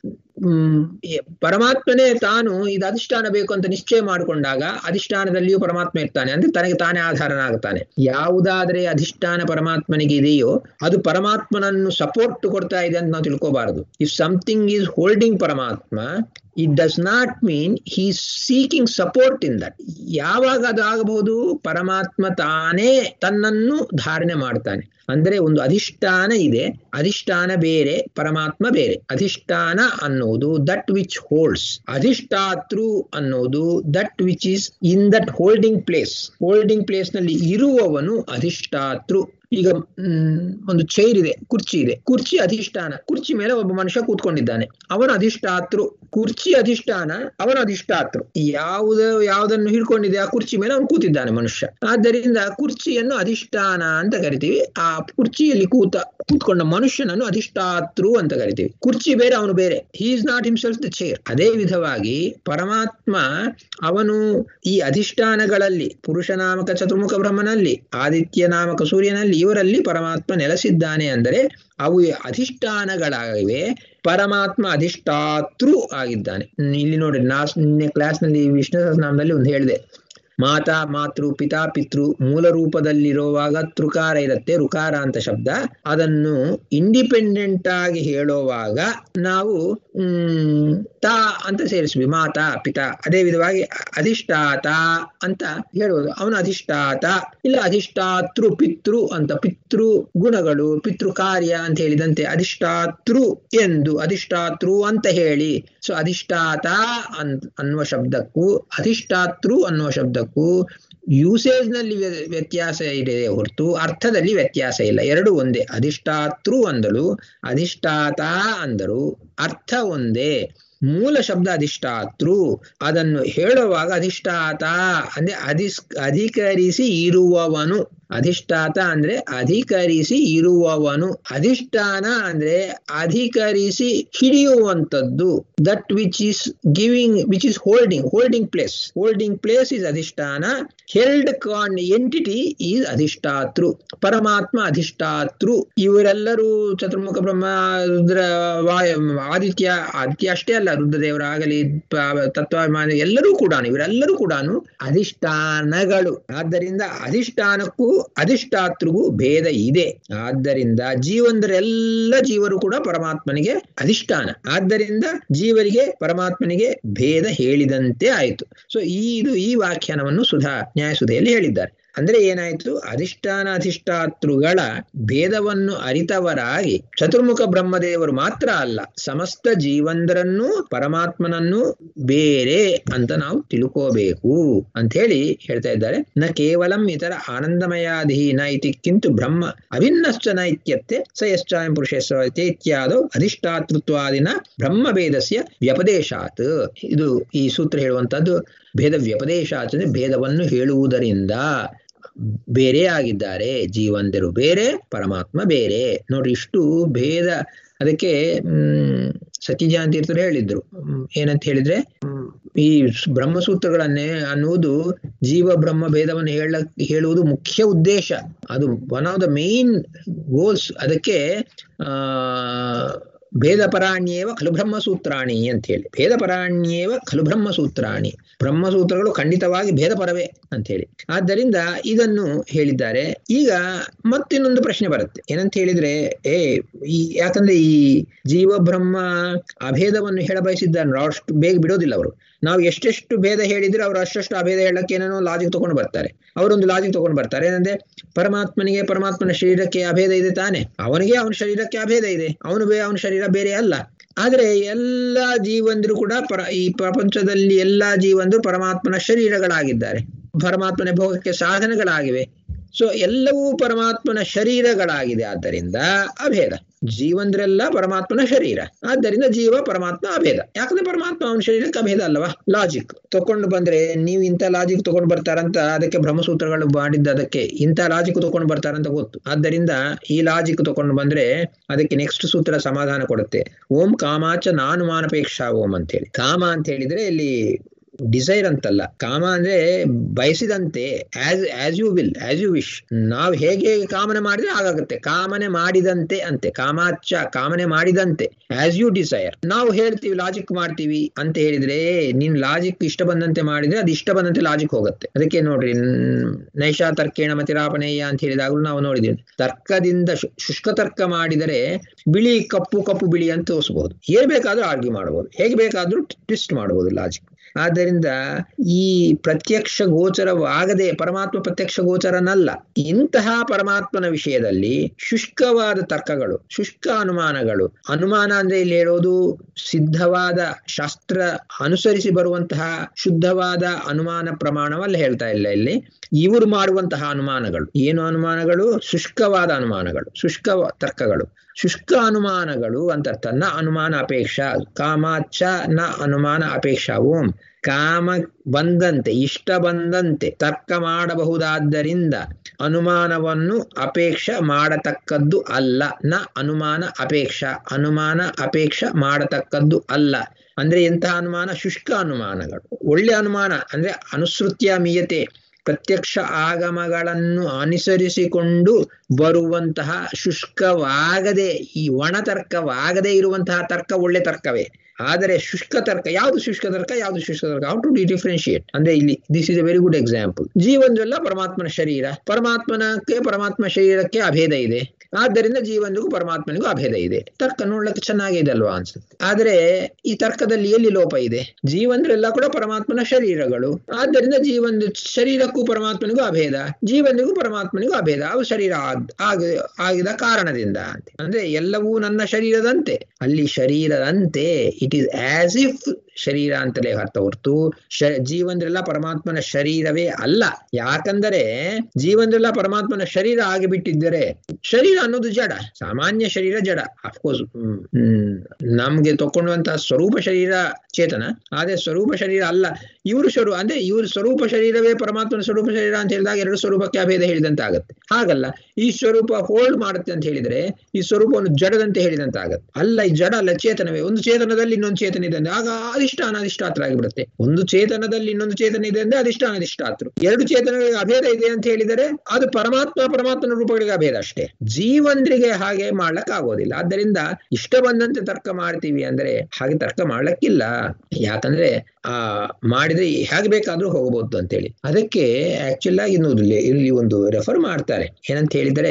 ಪರಮಾತ್ಮನೇ ತಾನು ಇದು ಅಧಿಷ್ಠಾನ ಬೇಕು ಅಂತ ನಿಶ್ಚಯ ಮಾಡಿಕೊಂಡಾಗ ಅಧಿಷ್ಠಾನದಲ್ಲಿಯೂ ಪರಮಾತ್ಮ ಇರ್ತಾನೆ, ಅಂದ್ರೆ ತನಗೆ ತಾನೇ ಆಧಾರನಾಗುತ್ತಾನೆ. ಯಾವುದಾದ್ರೆ ಅಧಿಷ್ಠಾನ ಪರಮಾತ್ಮನಿಗೆ ಇದೆಯೋ ಅದು ಪರಮಾತ್ಮನನ್ನು ಸಪೋರ್ಟ್ ಕೊಡ್ತಾ ಇದೆ ಅಂತ ನಾವು ತಿಳ್ಕೋಬಾರದು. ಇಫ್ ಸಮಥಿಂಗ್ ಈಸ್ ಹೋಲ್ಡಿಂಗ್ ಪರಮಾತ್ಮ, it does not mean he is seeking support in that. ಯಾವಾಗ ಅದು ಆಗಬಹುದು? ಪರಮಾತ್ಮ ತಾನೇ ತನ್ನನ್ನು ಧಾರಣೆ ಮಾಡ್ತಾನೆ. ಅಂದ್ರೆ ಒಂದು ಅಧಿಷ್ಠಾನ ಇದೆ, ಅಧಿಷ್ಠಾನ ಬೇರೆ, ಪರಮಾತ್ಮ ಬೇರೆ. ಅಧಿಷ್ಠಾನ ಅನ್ನುವುದು ದಟ್ ವಿಚ್ ಹೋಲ್ಡ್ಸ್, ಅಧಿಷ್ಠಾತೃ ಅನ್ನೋದು that which is in that holding place. Holding place ನಲ್ಲಿ ಇರುವವನು ಅಧಿಷ್ಠಾತೃ. ಈಗ ಒಂದು ಚೈರ್ ಇದೆ, ಕುರ್ಚಿ ಇದೆ, ಕುರ್ಚಿ ಅಧಿಷ್ಠಾನ, ಕುರ್ಚಿ ಮೇಲೆ ಒಬ್ಬ ಮನುಷ್ಯ ಕೂತ್ಕೊಂಡಿದ್ದಾನೆ, ಅವನ ಅಧಿಷ್ಠಾತೃ. ಕುರ್ಚಿ ಅಧಿಷ್ಠಾನ, ಅವನ ಅಧಿಷ್ಠಾತೃ. ಯಾವುದನ್ನು ಹಿಡ್ಕೊಂಡಿದೆ ಆ ಕುರ್ಚಿ ಮೇಲೆ ಅವನು ಕೂತಿದ್ದಾನೆ ಮನುಷ್ಯ. ಆದ್ದರಿಂದ ಕುರ್ಚಿಯನ್ನು ಅಧಿಷ್ಠಾನ ಅಂತ ಕರಿತೀವಿ, ಆ ಕುರ್ಚಿಯಲ್ಲಿ ಕೂತ್ಕೊಂಡ ಮನುಷ್ಯನನ್ನು ಅಧಿಷ್ಠಾತೃ ಅಂತ ಕರಿತೀವಿ. ಕುರ್ಚಿ ಬೇರೆ, ಅವನು ಬೇರೆ. He is not himself the chair. ಅದೇ ವಿಧವಾಗಿ ಪರಮಾತ್ಮ ಅವನು ಈ ಅಧಿಷ್ಠಾನಗಳಲ್ಲಿ, ಪುರುಷ ನಾಮಕ ಚತುರ್ಮುಖ ಬ್ರಹ್ಮನಲ್ಲಿ, ಆದಿತ್ಯ ನಾಮಕ ಸೂರ್ಯನಲ್ಲಿ, ಇವರಲ್ಲಿ ಪರಮಾತ್ಮ ನೆಲೆಸಿದ್ದಾನೆ. ಅಂದರೆ ಅವು ಅಧಿಷ್ಠಾನಗಳಾಗಿವೆ, ಪರಮಾತ್ಮ ಅಧಿಷ್ಠಾತೃ ಆಗಿದ್ದಾನೆ. ಇಲ್ಲಿ ನೋಡಿ, ನಿನ್ನೆ ಕ್ಲಾಸ್ನಲ್ಲಿ ವಿಷ್ಣು ಸಹಸ್ರನಾಮದಲ್ಲಿ ಒಂದು ಹೇಳಿದೆ, ಮಾತಾ ಮಾತೃ ಪಿತಾ ಪಿತೃ ಮೂಲ ರೂಪದಲ್ಲಿರುವಾಗ ತೃಕಾರ ಇರುತ್ತೆ, ರುಕಾರ ಅಂತ ಶಬ್ದ. ಅದನ್ನು ಇಂಡಿಪೆಂಡೆಂಟ್ ಆಗಿ ಹೇಳುವಾಗ ನಾವು ತಾ ಅಂತ ಸೇರಿಸ್ವಿ, ಮಾತಾ ಪಿತಾ. ಅದೇ ವಿಧವಾಗಿ ಅಧಿಷ್ಠಾತ ಅಂತ ಹೇಳುವುದು, ಅವನು ಅಧಿಷ್ಠಾತ. ಇಲ್ಲ ಅಧಿಷ್ಠಾತೃ ಪಿತೃ ಅಂತ, ಪಿತೃ ಗುಣಗಳು, ಪಿತೃ ಕಾರ್ಯ ಅಂತ ಹೇಳಿದಂತೆ ಅಧಿಷ್ಠಾತೃ ಎಂದು, ಅಧಿಷ್ಠಾತೃ ಅಂತ ಹೇಳಿ. ಸೊ ಅಧಿಷ್ಠಾತ ಅನ್ನುವ ಶಬ್ದಕ್ಕೂ ಅಧಿಷ್ಠಾತೃ ಅನ್ನುವ ಶಬ್ದಕ್ಕೂ ಯೂಸೇಜ್ ನಲ್ಲಿ ವ್ಯತ್ಯಾಸ ಇದೆ ಹೊರತು ಅರ್ಥದಲ್ಲಿ ವ್ಯತ್ಯಾಸ ಇಲ್ಲ. ಎರಡು ಒಂದೇ. ಅಧಿಷ್ಠಾತೃ ಅಂದಳು, ಅಧಿಷ್ಠಾತ ಅಂದರು, ಅರ್ಥ ಒಂದೇ. ಮೂಲ ಶಬ್ದ ಅಧಿಷ್ಠಾತೃ. ಅದನ್ನು ಹೇಳುವಾಗ ಅಧಿಷ್ಠಾತ ಅಂದ್ರೆ ಅಧಿಕರಿಸಿ ಇರುವವನು. ಅಧಿಷ್ಠಾತ ಅಂದ್ರೆ ಅಧಿಕರಿಸಿ ಇರುವವನು. ಅಧಿಷ್ಠಾನ ಅಂದ್ರೆ ಅಧಿಕರಿಸಿ ಹಿಡಿಯುವಂಥದ್ದು. That which is giving, which is holding place. Holding place is ಅಧಿಷ್ಠಾನ. ಹೆಲ್ಡ್ ಎಂಟಿಟಿ ಈಸ್ ಅಧಿಷ್ಠಾತೃ. ಪರಮಾತ್ಮ ಅಧಿಷ್ಠಾತೃ. ಇವರೆಲ್ಲರೂ ಚತುರ್ಮುಖ ಬ್ರಹ್ಮ, ರುದ್ರ, ಆದಿತ್ಯ ಅಷ್ಟೇ ಅಲ್ಲ, ರುದ್ರದೇವರಾಗಲಿ, ತತ್ವಾಭಿಮಾನ ಎಲ್ಲರೂ ಕೂಡ, ಇವರೆಲ್ಲರೂ ಕೂಡ ಅಧಿಷ್ಠಾನಗಳು. ಆದ್ದರಿಂದ ಅಧಿಷ್ಠಾನಕ್ಕೂ ಅಧಿಷ್ಠಾತೃಗೂ ಭೇದ ಇದೆ. ಆದ್ದರಿಂದ ಎಲ್ಲ ಜೀವರು ಕೂಡ ಪರಮಾತ್ಮನಿಗೆ ಅಧಿಷ್ಠಾನ. ಆದ್ದರಿಂದ ಜೀವರಿಗೆ ಪರಮಾತ್ಮನಿಗೆ ಭೇದ ಹೇಳಿದಂತೆ ಆಯಿತು. ಸೊ ಈ ವ್ಯಾಖ್ಯಾನವನ್ನು ನ್ಯಾಯಸುಧೆಯಲ್ಲಿ ಹೇಳಿದ್ದಾರೆ. ಅಂದ್ರೆ ಏನಾಯ್ತು? ಅಧಿಷ್ಠಾನ ಅಧಿಷ್ಠಾತೃಗಳ ಭೇದವನ್ನು ಅರಿತವರಾಗಿ ಚತುರ್ಮುಖ ಬ್ರಹ್ಮದೇವರು ಮಾತ್ರ ಅಲ್ಲ, ಸಮಸ್ತ ಜೀವಂದರನ್ನು ಪರಮಾತ್ಮನನ್ನು ಬೇರೆ ಅಂತ ನಾವು ತಿಳ್ಕೋಬೇಕು ಅಂತ ಹೇಳಿ ಹೇಳ್ತಾ ಇದ್ದಾರೆ. ನ ಕೇವಲಂ ಇತರ ಆನಂದಮಯಾಧೀನ ಇತಿ ಕಿಂತು ಬ್ರಹ್ಮ ಅಭಿನ್ನಶ್ಚ ನ ಇತ್ಯರ್ಥೆ ಸ ಯಶ್ಚಾಯಂ ಪುರುಷೇಶ್ವರತೆ ಇತ್ಯಾದೋ ಅಧಿಷ್ಠಾತೃತ್ವಾದಿನ ಬ್ರಹ್ಮಭೇದಸ್ಯ ವ್ಯಪದೇಶಾತ್. ಇದು ಈ ಸೂತ್ರ ಹೇಳುವಂತದ್ದು ಭೇದ ವ್ಯಪದೇಶಾತ್ ಅಂದ್ರೆ ಭೇದವನ್ನು ಹೇಳುವುದರಿಂದ ಬೇರೆ ಆಗಿದ್ದಾರೆ. ಜೀವಂದರು ಬೇರೆ, ಪರಮಾತ್ಮ ಬೇರೆ. ನೋಡಿ, ಇಷ್ಟು ಭೇದ. ಅದಕ್ಕೆ ಸತ್ಯಜಾನತೀರ್ಥರು ಹೇಳಿದ್ರು, ಏನಂತ ಹೇಳಿದ್ರೆ, ಈ ಬ್ರಹ್ಮಸೂತ್ರಗಳನ್ನೇ ಅನ್ನುವುದು ಜೀವ ಬ್ರಹ್ಮ ಭೇದವನ್ನು ಹೇಳುವುದು ಮುಖ್ಯ ಉದ್ದೇಶ. ಅದು one of the main goals. ಅದಕ್ಕೆ ಭೇದಪರಾಣ್ಯೇವ ಖಲು ಬ್ರಹ್ಮಸೂತ್ರಾಣಿ ಅಂತ ಹೇಳಿ, ಭೇದಪರಾಣ್ಯೇವ ಖಲು ಬ್ರಹ್ಮಸೂತ್ರಾಣಿ, ಬ್ರಹ್ಮಸೂತ್ರಗಳು ಖಂಡಿತವಾಗಿ ಭೇದಪರವೇ ಅಂತ ಹೇಳಿ. ಆದ್ದರಿಂದ ಇದನ್ನು ಹೇಳಿದ್ದಾರೆ. ಈಗ ಮತ್ತಿನ್ನೊಂದು ಪ್ರಶ್ನೆ ಬರುತ್ತೆ, ಏನಂತ ಹೇಳಿದ್ರೆ, ಯಾಕಂದ್ರೆ ಈ ಜೀವ ಬ್ರಹ್ಮ ಅಭೇದವನ್ನು ಹೇಳಬಯಸಿದ್ದಾರೆ, ಅಷ್ಟು ಬೇಗ ಬಿಡೋದಿಲ್ಲ ಅವರು. ನಾವು ಎಷ್ಟೆಷ್ಟು ಭೇದ ಹೇಳಿದ್ರೆ ಅವರು ಅಷ್ಟು ಅಭೇದ ಹೇಳಕ್ಕೆ ಏನೇನೋ ಲಾಜಿಕ್ ತಗೊಂಡು ಬರ್ತಾರೆ. ಅವರೊಂದು ಲಾಜಿಕ್ ತಗೊಂಡು ಬರ್ತಾರೆ, ಏನಂದ್ರೆ ಪರಮಾತ್ಮನಿಗೆ ಪರಮಾತ್ಮನ ಶರೀರಕ್ಕೆ ಅಭೇದ ಇದೆ ತಾನೆ, ಅವನಿಗೆ ಅವನ ಶರೀರಕ್ಕೆ ಅಭೇದ ಇದೆ, ಅವನ ಶರೀರ ಬೇರೆ ಅಲ್ಲ. ಆದ್ರೆ ಎಲ್ಲ ಜೀವಂದರು ಕೂಡ ಈ ಪ್ರಪಂಚದಲ್ಲಿ ಎಲ್ಲಾ ಜೀವಂದರು ಪರಮಾತ್ಮನ ಶರೀರಗಳಾಗಿದ್ದಾರೆ, ಪರಮಾತ್ಮನ ಭೋಗಕ್ಕೆ ಸಾಧನಗಳಾಗಿವೆ. ಸೊ ಎಲ್ಲವೂ ಪರಮಾತ್ಮನ ಶರೀರಗಳಾಗಿದೆ. ಆದ್ದರಿಂದ ಅಭೇದ. ಜೀವಂದ್ರೆಲ್ಲ ಪರಮಾತ್ಮನ ಶರೀರ, ಆದ್ದರಿಂದ ಜೀವ ಪರಮಾತ್ಮ ಅಭೇದ. ಯಾಕಂದ್ರೆ ಪರಮಾತ್ಮ ಅವನ ಶರೀರಕ್ಕೆ ಅಭೇದ ಅಲ್ಲವಾ? ಲಾಜಿಕ್ ತಕೊಂಡು ಬಂದ್ರೆ ನೀವು ಇಂಥ ಲಾಜಿಕ್ ತಗೊಂಡು ಬರ್ತಾರಂತ ಅದಕ್ಕೆ ಬ್ರಹ್ಮಸೂತ್ರಗಳು ಮಾಡಿದ್ದ, ಅದಕ್ಕೆ ಇಂಥ ಲಾಜಿಕ್ ತಗೊಂಡು ಬರ್ತಾರಂತ ಗೊತ್ತು. ಆದ್ದರಿಂದ ಈ ಲಾಜಿಕ್ ತಗೊಂಡು ಬಂದ್ರೆ ಅದಕ್ಕೆ ನೆಕ್ಸ್ಟ್ ಸೂತ್ರ ಸಮಾಧಾನ ಕೊಡುತ್ತೆ. ಓಂ ಕಾಮಾಚ ನಾನುಮಾನಪೇಕ್ಷಾ ಓಂ ಅಂತ ಹೇಳಿ. ಕಾಮ ಅಂತ ಹೇಳಿದ್ರೆ ಇಲ್ಲಿ ಡಿಸೈರ್ ಅಂತಲ್ಲ, ಕಾಮ ಅಂದ್ರೆ ಬಯಸಿದಂತೆ, as you will, as you wish. ನಾವು ಹೇಗೆ ಕಾಮನೆ ಮಾಡಿದ್ರೆ ಹಾಗಾಗುತ್ತೆ. ಕಾಮನೆ ಮಾಡಿದಂತೆ ಅಂತೆ, ಕಾಮಾಚ ಕಾಮನೆ ಮಾಡಿದಂತೆ, ಆಸ್ ಯು ಡಿಸೈರ್. ನಾವು ಹೇಳ್ತೀವಿ ಲಾಜಿಕ್ ಮಾಡ್ತೀವಿ ಅಂತ ಹೇಳಿದ್ರೆ, ನೀನ್ ಲಾಜಿಕ್ ಇಷ್ಟ ಬಂದಂತೆ ಮಾಡಿದ್ರೆ ಅದು ಇಷ್ಟ ಬಂದಂತೆ ಲಾಜಿಕ್ ಹೋಗುತ್ತೆ. ಅದಕ್ಕೆ ನೋಡ್ರಿ, ನೈಷಾ ತರ್ಕೇಣ ಮತಿರಾಪಣೇಯ ಅಂತ ಹೇಳಿದಾಗಲೂ ನಾವು ನೋಡಿದ್ದೀವಿ, ತರ್ಕದಿಂದ ಶುಷ್ಕ ತರ್ಕ ಮಾಡಿದರೆ ಬಿಳಿ ಕಪ್ಪು, ಕಪ್ಪು ಬಿಳಿ ಅಂತ ತೋರಿಸಬಹುದು. ಹೇಗೆ ಬೇಕಾದ್ರೂ ಆರ್ಗ್ಯೂ ಮಾಡಬಹುದು, ಹೇಗೆ ಬೇಕಾದ್ರೂ ಟ್ವಿಸ್ಟ್ ಮಾಡಬಹುದು ಲಾಜಿಕ್. ಆದ್ದರಿಂದ ಈ ಪ್ರತ್ಯಕ್ಷ ಗೋಚರವಾಗದೆ ಪರಮಾತ್ಮ ಪ್ರತ್ಯಕ್ಷ ಗೋಚರನಲ್ಲ. ಇಂತಹ ಪರಮಾತ್ಮನ ವಿಷಯದಲ್ಲಿ ಶುಷ್ಕವಾದ ತರ್ಕಗಳು, ಶುಷ್ಕ ಅನುಮಾನಗಳು, ಅನುಮಾನ ಅಂದ್ರೆ ಇಲ್ಲಿ ಹೇಳೋದು ಸಿದ್ಧವಾದ ಶಾಸ್ತ್ರ ಅನುಸರಿಸಿ ಬರುವಂತಹ ಶುದ್ಧವಾದ ಅನುಮಾನ ಪ್ರಮಾಣವಲ್ಲ ಹೇಳ್ತಾ ಇಲ್ಲ ಇಲ್ಲಿ. ಇವರು ಮಾಡುವಂತಹ ಅನುಮಾನಗಳು ಏನು ಅನುಮಾನಗಳು? ಶುಷ್ಕವಾದ ಅನುಮಾನಗಳು, ಶುಷ್ಕ ತರ್ಕಗಳು. ಶುಷ್ಕ ಅನುಮಾನಗಳು ಅಂತ ಅರ್ಥ. ನ ಅನುಮಾನ ಅಪೇಕ್ಷಾ, ಕಾಮಾಚ ನ ಅನುಮಾನ ಅಪೇಕ್ಷಾ ಓಂ. ಕಾಮ ಬಂದಂತೆ, ಇಷ್ಟ ಬಂದಂತೆ ತರ್ಕ ಮಾಡಬಹುದಾದ್ದರಿಂದ ಅನುಮಾನವನ್ನು ಅಪೇಕ್ಷ ಮಾಡತಕ್ಕದ್ದು ಅಲ್ಲ. ನ ಅನುಮಾನ ಅಪೇಕ್ಷಾ, ಅನುಮಾನ ಅಪೇಕ್ಷ ಮಾಡತಕ್ಕದ್ದು ಅಲ್ಲ. ಅಂದ್ರೆ ಎಂತಹ ಅನುಮಾನ? ಶುಷ್ಕ ಅನುಮಾನಗಳು. ಒಳ್ಳೆ ಅನುಮಾನ ಅಂದ್ರೆ ಅನುಸೃತ್ಯ ಮೀಯತೆ, ಪ್ರತ್ಯಕ್ಷ ಆಗಮಗಳನ್ನು ಅನುಸರಿಸಿಕೊಂಡು ಬರುವಂತಹ ಶುಷ್ಕವಾಗದೆ, ಈ ಒಣತರ್ಕವಾಗದೆ ಇರುವಂತಹ ತರ್ಕ ಒಳ್ಳೆ ತರ್ಕವೇ. ಆದರೆ ಶುಷ್ಕ ತರ್ಕ ಯಾವುದು? ಶುಷ್ಕ ತರ್ಕ ಯಾವುದು? ಶುಷ್ಕ ತರ್ಕ. ಹೌ ಟು ಡಿಫ್ರೆನ್ಶಿಯೇಟ್ ಅಂದ್ರೆ ಇಲ್ಲಿ this is a very good example. ಜೀವನದೆಲ್ಲ ಪರಮಾತ್ಮನ ಶರೀರ, ಪರಮಾತ್ಮ ಶರೀರಕ್ಕೆ ಅಭೇದ ಇದೆ, ಆದ್ದರಿಂದ ಜೀವನಿಗೂ ಪರಮಾತ್ಮನಿಗೂ ಅಭೇದ ಇದೆ. ತರ್ಕ ನೋಡ್ಲಿಕ್ಕೆ ಚೆನ್ನಾಗಿದೆ ಅಲ್ವಾ ಅನ್ಸುತ್ತೆ. ಆದ್ರೆ ಈ ತರ್ಕದಲ್ಲಿ ಎಲ್ಲಿ ಲೋಪ ಇದೆ? ಜೀವನರೆಲ್ಲ ಕೂಡ ಪರಮಾತ್ಮನ ಶರೀರಗಳು, ಆದ್ದರಿಂದ ಜೀವನ ಶರೀರಕ್ಕೂ ಪರಮಾತ್ಮನಿಗೂ ಅಭೇದ, ಜೀವನಿಗೂ ಪರಮಾತ್ಮನಿಗೂ ಅಭೇದ. ಅವು ಶರೀರ ಆಗಿದ ಕಾರಣದಿಂದ ಅಂತ. ಅಂದ್ರೆ ಎಲ್ಲವೂ ನನ್ನ ಶರೀರದಂತೆ, ಅಲ್ಲಿ ಶರೀರದಂತೆ ಇಟ್ ಈಸ್ ಆಸ್ ಇಫ್ ಶರೀರ ಅಂತಲೇ ಅರ್ಥ ಹೊರತು ಜೀವನರೆಲ್ಲ ಪರಮಾತ್ಮನ ಶರೀರವೇ ಅಲ್ಲ. ಯಾಕಂದರೆ ಜೀವನರೆಲ್ಲ ಪರಮಾತ್ಮನ ಶರೀರ ಆಗಿಬಿಟ್ಟಿದ್ದರೆ, ಶರೀರ ಅನ್ನೋದು ಜಡ, ಸಾಮಾನ್ಯ ಶರೀರ ಜಡ. ಅಫ್ಕೋರ್ಸ್ ನಮ್ಗೆ ತಕೊಂಡುವಂತಹ ಸ್ವರೂಪ ಶರೀರ ಚೇತನ, ಆದ್ರೆ ಸ್ವರೂಪ ಶರೀರ ಅಲ್ಲ. ಇವರು ಅಂದ್ರೆ ಇವರು ಸ್ವರೂಪ ಶರೀರವೇ ಪರಮಾತ್ಮನ ಸ್ವರೂಪ ಶರೀರ ಅಂತ ಹೇಳಿದಾಗ ಎರಡು ಸ್ವರೂಪಕ್ಕೆ ಅಭೇದ ಹೇಳಿದಂತೆ ಆಗುತ್ತೆ. ಹಾಗಲ್ಲ, ಈ ಸ್ವರೂಪ ಹೋಲ್ಡ್ ಮಾಡುತ್ತೆ ಅಂತ ಹೇಳಿದ್ರೆ ಈ ಸ್ವರೂಪವನ್ನು ಜಡದಂತೆ ಹೇಳಿದಂತೆ ಆಗತ್ತೆ. ಅಲ್ಲ, ಈ ಜಡ ಅಲ್ಲ, ಚೇತನವೇ. ಒಂದು ಚೇತನದಲ್ಲಿ ಇನ್ನೊಂದು ಚೇತನ ಇದೆ ಅಂದ್ರೆ ಆಗ ಅಧಿಷ್ಠಾನ ಅಧಿಷ್ಠಾತ್ರ ಆಗಿಬಿಡುತ್ತೆ. ಒಂದು ಚೇತನದಲ್ಲಿ ಇನ್ನೊಂದು ಚೇತನ ಇದೆ ಅಂದ್ರೆ ಅಧಿಷ್ಠಾನ ಅಧಿಷ್ಠಾತೃ. ಎರಡು ಚೇತನಗಳಿಗೆ ಅಭೇದ ಇದೆ ಅಂತ ಹೇಳಿದರೆ ಅದು ಪರಮಾತ್ಮನ ರೂಪಗಳಿಗೆ ಅಭೇದ ಅಷ್ಟೇ. ಜೀವಂದ್ರಿಗೆ ಹಾಗೆ ಮಾಡ್ಲಕ್ ಆಗೋದಿಲ್ಲ. ಆದ್ದರಿಂದ ಇಷ್ಟ ಬಂದಂತೆ ತರ್ಕ ಮಾಡ್ತೀವಿ ಅಂದ್ರೆ ಹಾಗೆ ತರ್ಕ ಮಾಡ್ಲಕ್ಕಿಲ್ಲ. ಯಾಕಂದ್ರೆ ಮಾಡಿದ್ರೆ ಹೇಗೆ ಬೇಕಾದ್ರೂ ಹೋಗಬಹುದು ಅಂತೇಳಿ. ಅದಕ್ಕೆ ಆಕ್ಚುಲ್ ಆಗಿ ಇಲ್ಲಿ ಒಂದು ರೆಫರ್ ಮಾಡ್ತಾರೆ. ಏನಂತ ಹೇಳಿದರೆ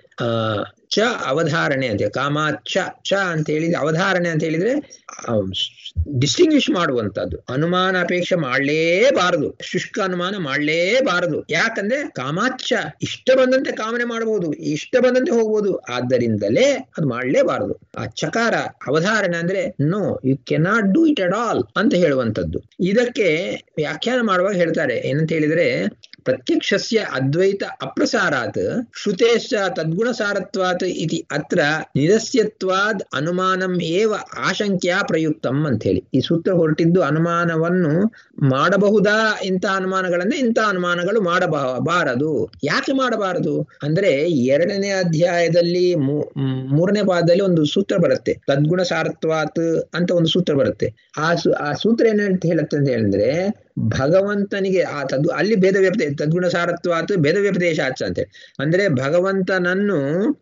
ಚ ಅವಧಾರಣೆ ಅಂತ, ಕಾಮ ಚ ಅಂತ ಹೇಳಿದ್ರೆ ಅವಧಾರಣೆ ಅಂತ ಹೇಳಿದ್ರೆ ಡಿಸ್ಟಿಂಗ್ವಿಶ್ ಮಾಡುವಂತದ್ದು. ಅನುಮಾನ ಅಪೇಕ್ಷೆ ಮಾಡಲೇಬಾರದು, ಶುಷ್ಕ ಅನುಮಾನ ಮಾಡಲೇಬಾರದು. ಯಾಕಂದ್ರೆ ಕಾಮಾಚ್ಛ ಇಷ್ಟ ಬಂದಂತೆ ಕಾಮನೆ ಮಾಡಬಹುದು, ಇಷ್ಟ ಬಂದಂತೆ ಹೋಗ್ಬೋದು, ಆದ್ದರಿಂದಲೇ ಅದು ಮಾಡಲೇಬಾರದು. ಆ ಚಕಾರ ಅವಧಾರಣೆ ಅಂದ್ರೆ no, you cannot do it at all ಅಂತ ಹೇಳುವಂಥದ್ದು. ಇದಕ್ಕೆ ವ್ಯಾಖ್ಯಾನ ಮಾಡುವಾಗ ಹೇಳ್ತಾರೆ ಏನಂತ ಹೇಳಿದ್ರೆ, ಪ್ರತ್ಯಕ್ಷಸ್ಯ ಅದ್ವೈತ ಅಪ್ರಸಾರಾತ್ ಶ್ರುತೇಶ್ಚ ತದ್ಗುಣಸಾರತ್ವಾತ್ ಇತಿ ಅತ್ರ ನಿರಸ್ಯತ್ವಾದ್ ಅನುಮಾನಂ ಏವ ಆಶಂಕ್ಯ ಪ್ರಯುಕ್ತಂ ಅಂತ ಹೇಳಿ. ಈ ಸೂತ್ರ ಹೊರಟಿದ್ದು ಅನುಮಾನವನ್ನು ಮಾಡಬಹುದಾ, ಇಂಥ ಅನುಮಾನಗಳನ್ನೇ ಇಂಥ ಅನುಮಾನಗಳು ಮಾಡಬಾರದು. ಯಾಕೆ ಮಾಡಬಾರದು ಅಂದ್ರೆ 2ನೇ ಅಧ್ಯಾಯದಲ್ಲಿ 3ನೇ ಪಾದದಲ್ಲಿ ಒಂದು ಸೂತ್ರ ಬರುತ್ತೆ, ತದ್ಗುಣ ಸಾರತ್ವಾತ್ ಅಂತ ಒಂದು ಸೂತ್ರ ಬರುತ್ತೆ. ಆ ಸೂತ್ರ ಏನಂತ ಹೇಳುತ್ತೆ ಅಂತ ಹೇಳಿದ್ರೆ, ಭಗವಂತನಿಗೆ ಅಲ್ಲಿ ಭೇದ ವ್ಯಪದೇಶ, ತದ್ಗುಣ ಸಾರತ್ವಾತ್ ಭೇದ ವ್ಯಪದೇಶ ಆಚ ಅಂತ ಹೇಳಿ. ಅಂದ್ರೆ ಭಗವಂತನನ್ನು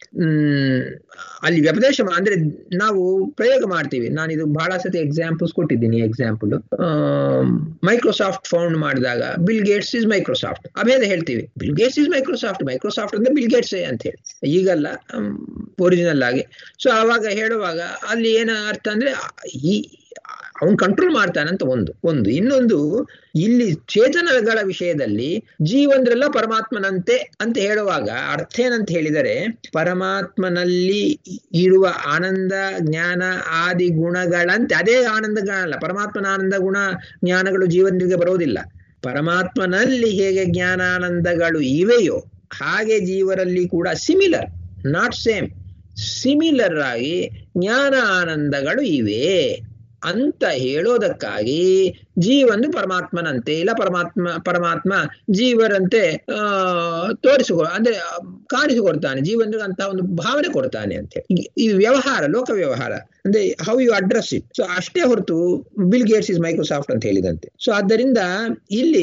ಅಲ್ಲಿ ವ್ಯಪದೇಶ ಅಂದ್ರೆ ನಾವು ಪ್ರಯೋಗ ಮಾಡ್ತೀವಿ. ನಾನಿದು ಬಹಳ ಸತಿ ಎಕ್ಸಾಂಪಲ್ಸ್ ಕೊಟ್ಟಿದ್ದೀನಿ. ಎಕ್ಸಾಂಪಲ್ ಮೈಕ್ರೋಸಾಫ್ಟ್ ಫೌಂಡ್ ಮಾಡಿದಾಗ ಬಿಲ್ ಗೇಟ್ಸ್ ಇಸ್ ಮೈಕ್ರೋಸಾಫ್ಟ್, ಅಭೇದ ಹೇಳ್ತೀವಿ. ಬಿಲ್ ಗೇಟ್ಸ್ ಇಸ್ ಮೈಕ್ರೋಸಾಫ್ಟ್ ಅಂದ್ರೆ ಬಿಲ್ ಗೇಟ್ಸ್ ಅಂತ ಹೇಳಿ, ಈಗಲ್ಲ ಒರಿಜಿನಲ್ ಆಗಿ. ಸೊ ಆವಾಗ ಹೇಳುವಾಗ ಅಲ್ಲಿ ಏನ ಅರ್ಥ ಅಂದ್ರೆ ಅವನು ಕಂಟ್ರೋಲ್ ಮಾಡ್ತಾನಂತ ಒಂದು. ಇನ್ನೊಂದು, ಇಲ್ಲಿ ಚೇತನಗಳ ವಿಷಯದಲ್ಲಿ ಜೀವಂದ್ರೆಲ್ಲ ಪರಮಾತ್ಮನಂತೆ ಅಂತ ಹೇಳುವಾಗ ಅರ್ಥ ಏನಂತ ಹೇಳಿದರೆ, ಪರಮಾತ್ಮನಲ್ಲಿ ಇರುವ ಆನಂದ ಜ್ಞಾನ ಆದಿ ಗುಣಗಳಂತೆ ಅದೇ ಆನಂದ ಜ್ಞಾನ ಅಲ್ಲ. ಪರಮಾತ್ಮನ ಆನಂದ ಗುಣ ಜ್ಞಾನಗಳು ಜೀವನಿಗೆ ಬರೋದಿಲ್ಲ. ಪರಮಾತ್ಮನಲ್ಲಿ ಹೇಗೆ ಜ್ಞಾನಾನಂದಗಳು ಇವೆಯೋ ಹಾಗೆ ಜೀವರಲ್ಲಿ ಕೂಡ ಸಿಮಿಲರ್, ನಾಟ್ ಸೇಮ್. ಸಿಮಿಲರ್ ಆಗಿ ಜ್ಞಾನ ಆನಂದಗಳು ಇವೆ ಅಂತ ಹೇಳೋದಕ್ಕಾಗಿ ಜೀವನು ಪರಮಾತ್ಮನಂತೆ ಇಲ್ಲ ಪರಮಾತ್ಮ ಜೀವರಂತೆ ಅಂದ್ರೆ ಕಾಣಿಸಿಕೊಡ್ತಾನೆ, ಜೀವನಿಗೆ ಅಂತ ಒಂದು ಭಾವನೆ ಕೊಡ್ತಾನೆ ಅಂತ ಹೇಳಿ. ಈ ವ್ಯವಹಾರ, ಲೋಕ ವ್ಯವಹಾರ ಅಂದ್ರೆ how you address it. So ಅಷ್ಟೇ ಹೊರತು ಬಿಲ್ ಗೇಟ್ಸ್ ಇಸ್ ಮೈಕ್ರೋಸಾಫ್ಟ್ ಅಂತ ಹೇಳಿದಂತೆ. ಸೊ ಆದ್ದರಿಂದ ಇಲ್ಲಿ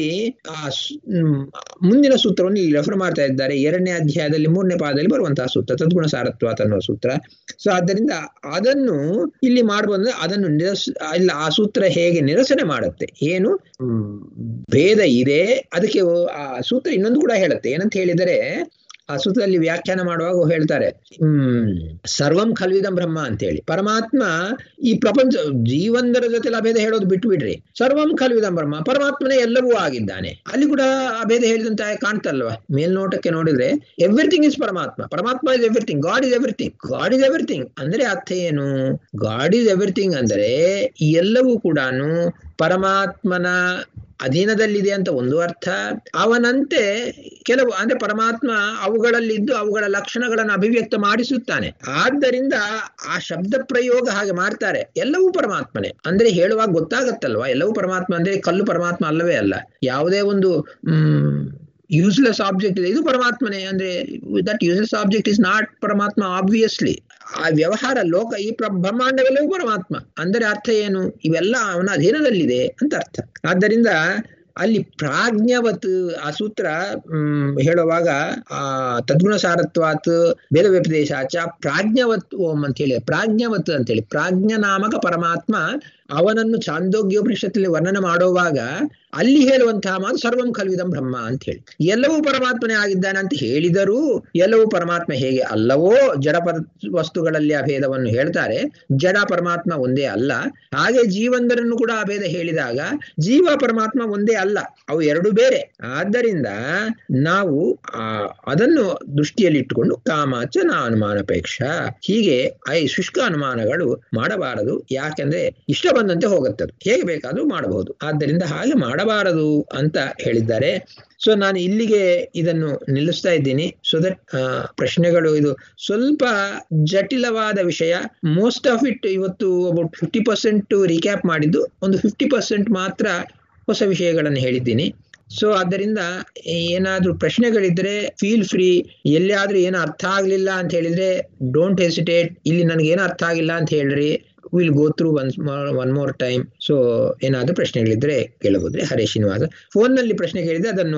ಮುಂದಿನ ಸೂತ್ರವನ್ನು ಇಲ್ಲಿ ರೆಫರ್ ಮಾಡ್ತಾ ಇದ್ದಾರೆ. 2ನೇ ಅಧ್ಯಾಯದಲ್ಲಿ 3ನೇ ಪಾದದಲ್ಲಿ ಬರುವಂತಹ ಸೂತ್ರ ತದ್ಗುಣ ಸಾರತ್ವಾತ್ ಅನ್ನುವ ಸೂತ್ರ. ಸೊ ಆದ್ದರಿಂದ ಅದನ್ನು ಇಲ್ಲಿ ಮಾಡಬಹುದು. ಅದನ್ನು ಇಲ್ಲ, ಆ ಸೂತ್ರ ಹೇಗೆ ನಿರಸನೆ ಮಾಡುತ್ತೆ, ಏನು ಭೇದ ಇದೆ ಅದಕ್ಕೆ ಆ ಸೂತ್ರ ಇನ್ನೊಂದು ಕೂಡ ಹೇಳುತ್ತೆ. ಏನಂತ ಹೇಳಿದರೆ, ಆ ಸೂತ್ರದಲ್ಲಿ ವ್ಯಾಖ್ಯಾನ ಮಾಡುವಾಗ ಹೇಳ್ತಾರೆ, ಸರ್ವಂ ಖಲ್ವಿದಂ ಬ್ರಹ್ಮ ಅಂತೇಳಿ. ಪರಮಾತ್ಮ ಈ ಪ್ರಪಂಚ ಜೀವಂದರ ಜೊತೆ ಅಭೇದ ಹೇಳೋದು ಬಿಟ್ಟು ಬಿಡ್ರಿ, ಸರ್ವಂ ಖಲ್ವಿದಂ ಬ್ರಹ್ಮ, ಪರಮಾತ್ಮನೇ ಎಲ್ಲವೂ ಆಗಿದ್ದಾನೆ. ಅಲ್ಲಿ ಕೂಡ ಅಭೇದ ಹೇಳಿದಂತ ಕಾಣ್ತಲ್ವಾ? ಮೇಲ್ನೋಟಕ್ಕೆ ನೋಡಿದ್ರೆ ಎವ್ರಿಥಿಂಗ್ ಇಸ್ ಪರಮಾತ್ಮ, ಪರಮಾತ್ಮ is everything, God is everything. God is everything ಅಂದ್ರೆ ಅರ್ಥ ಏನು? ಗಾಡ್ ಇಸ್ ಎವ್ರಿಥಿಂಗ್ ಅಂದ್ರೆ ಎಲ್ಲವೂ ಕೂಡ ಪರಮಾತ್ಮನ ಅಧೀನದಲ್ಲಿದೆ ಅಂತ ಒಂದು ಅರ್ಥ. ಅವನಂತೆ ಕೆಲವು ಅಂದ್ರೆ ಪರಮಾತ್ಮ ಅವುಗಳಲ್ಲಿದ್ದು ಅವುಗಳ ಲಕ್ಷಣಗಳನ್ನು ಅಭಿವ್ಯಕ್ತ ಮಾಡಿಸುತ್ತಾನೆ. ಆದ್ದರಿಂದ ಆ ಶಬ್ದ ಪ್ರಯೋಗ ಹಾಗೆ ಮಾಡ್ತಾರೆ. ಎಲ್ಲವೂ ಪರಮಾತ್ಮನೇ ಅಂದ್ರೆ ಹೇಳುವಾಗ ಗೊತ್ತಾಗತ್ತಲ್ವಾ, ಎಲ್ಲವೂ ಪರಮಾತ್ಮ ಅಂದ್ರೆ ಕಲ್ಲು ಪರಮಾತ್ಮ ಅಲ್ಲವೇ ಅಲ್ಲ. ಯಾವುದೇ ಒಂದು ಯೂಸ್ಲೆಸ್ ಆಬ್ಜೆಕ್ಟ್ ಇದೆ, ಇದು ಪರಮಾತ್ಮನೇ ಅಂದ್ರೆ that useless object is not ಪರಮಾತ್ಮ ಆಬ್ವಿಯಸ್ಲಿ. ಆ ವ್ಯವಹಾರ ಲೋಕ ಈ ಬ್ರಹ್ಮಾಂಡವೆಲ್ಲವೂ ಪರಮಾತ್ಮ ಅಂದರೆ ಅರ್ಥ ಏನು? ಇವೆಲ್ಲ ಅವನ ಅಧೀನದಲ್ಲಿದೆ ಅಂತ ಅರ್ಥ. ಆದ್ದರಿಂದ ಅಲ್ಲಿ ಪ್ರಾಜ್ಞವತ್ ಆ ಸೂತ್ರ ಹೇಳುವಾಗ ಆ ತದ್ಗುಣ ಸಾರತ್ವಾತ್ ಭೇದ ವ್ಯಪದೇಶಾಚ ಪ್ರಾಜ್ಞವತ್ ಓಂ ಅಂತ ಹೇಳಿ, ಪ್ರಾಜ್ಞವತ್ ಅಂತೇಳಿ ಪ್ರಾಜ್ಞನಾಮಕ ಪರಮಾತ್ಮ ಅವನನ್ನು ಛಾಂದೋಗ್ಯೋಪನಿಷತ್ತಲ್ಲಿ ವರ್ಣನೆ ಮಾಡುವಾಗ ಅಲ್ಲಿ ಹೇಳುವಂತಹ ಮಾತು ಸರ್ವಂ ಖಲ್ವಿದಂ ಬ್ರಹ್ಮ ಅಂತ ಹೇಳಿ. ಎಲ್ಲವೂ ಪರಮಾತ್ಮನೇ ಆಗಿದ್ದಾನೆ ಅಂತ ಹೇಳಿದರೂ ಎಲ್ಲವೂ ಪರಮಾತ್ಮ ಹೇಗೆ ಅಲ್ಲವೋ ಜಡ ವಸ್ತುಗಳಲ್ಲಿ ಅಭೇದವನ್ನು ಹೇಳ್ತಾರೆ. ಜಡ ಪರಮಾತ್ಮ ಒಂದೇ ಅಲ್ಲ. ಹಾಗೆ ಜೀವಂದರನ್ನು ಕೂಡ ಅಭೇದ ಹೇಳಿದಾಗ ಜೀವ ಪರಮಾತ್ಮ ಒಂದೇ ಅಲ್ಲ, ಅವು ಎರಡು ಬೇರೆ. ಆದ್ದರಿಂದ ನಾವು ಅದನ್ನು ದೃಷ್ಟಿಯಲ್ಲಿಟ್ಟುಕೊಂಡು ಕಾಮಾಚ ನ ಅನುಮಾನಪೇಕ್ಷ ಹೀಗೆ ಶುಷ್ಕ ಅನುಮಾನಗಳು ಮಾಡಬಾರದು. ಯಾಕೆಂದ್ರೆ ಇಷ್ಟ ಬಂದಂತೆ ಹೋಗುತ್ತದೆ, ಹೇಗೆ ಬೇಕಾದ್ರೂ ಮಾಡಬಹುದು. ಆದ್ದರಿಂದ ಹಾಗೆ ಮಾಡಬಾರದು ಅಂತ ಹೇಳಿದ್ದಾರೆ. ಸೊ ನಾನು ಇಲ್ಲಿಗೆ ಇದನ್ನು ನಿಲ್ಲಿಸ್ತಾ ಇದ್ದೀನಿ. ಸೊ ದಟ್ ಪ್ರಶ್ನೆಗಳು, ಇದು ಸ್ವಲ್ಪ ಜಟಿಲವಾದ ವಿಷಯ. ಮೋಸ್ಟ್ ಆಫ್ ಇಟ್ ಇವತ್ತು ಅಬೌಟ್ 50% ರೀಕ್ಯಾಪ್ ಮಾಡಿದ್ದು, ಒಂದು 50% ಮಾತ್ರ ಹೊಸ ವಿಷಯಗಳನ್ನು ಹೇಳಿದ್ದೀನಿ. ಸೊ ಆದ್ದರಿಂದ ಏನಾದ್ರೂ ಪ್ರಶ್ನೆಗಳಿದ್ರೆ ಫೀಲ್ ಫ್ರೀ. ಎಲ್ಲಿಯಾದ್ರೂ ಏನೋ ಅರ್ಥ ಆಗ್ಲಿಲ್ಲ ಅಂತ ಹೇಳಿದ್ರೆ ಡೋಂಟ್ ಹೆಸಿಟೇಟ್. ಇಲ್ಲಿ ನನಗೆ ಏನೋ ಅರ್ಥ ಆಗಿಲ್ಲ ಅಂತ ಹೇಳ್ರಿ, will go through one more time. So ಏನಾದ್ರೂ ಪ್ರಶ್ನೆಗಳಿದ್ರೆ ಕೇಳಬಹುದು. ಹರೇ ಶ್ರೀನಿವಾಸ. ಫೋನ್ನಲ್ಲಿ ಪ್ರಶ್ನೆ ಕೇಳಿದ್ರೆ ಅದನ್ನು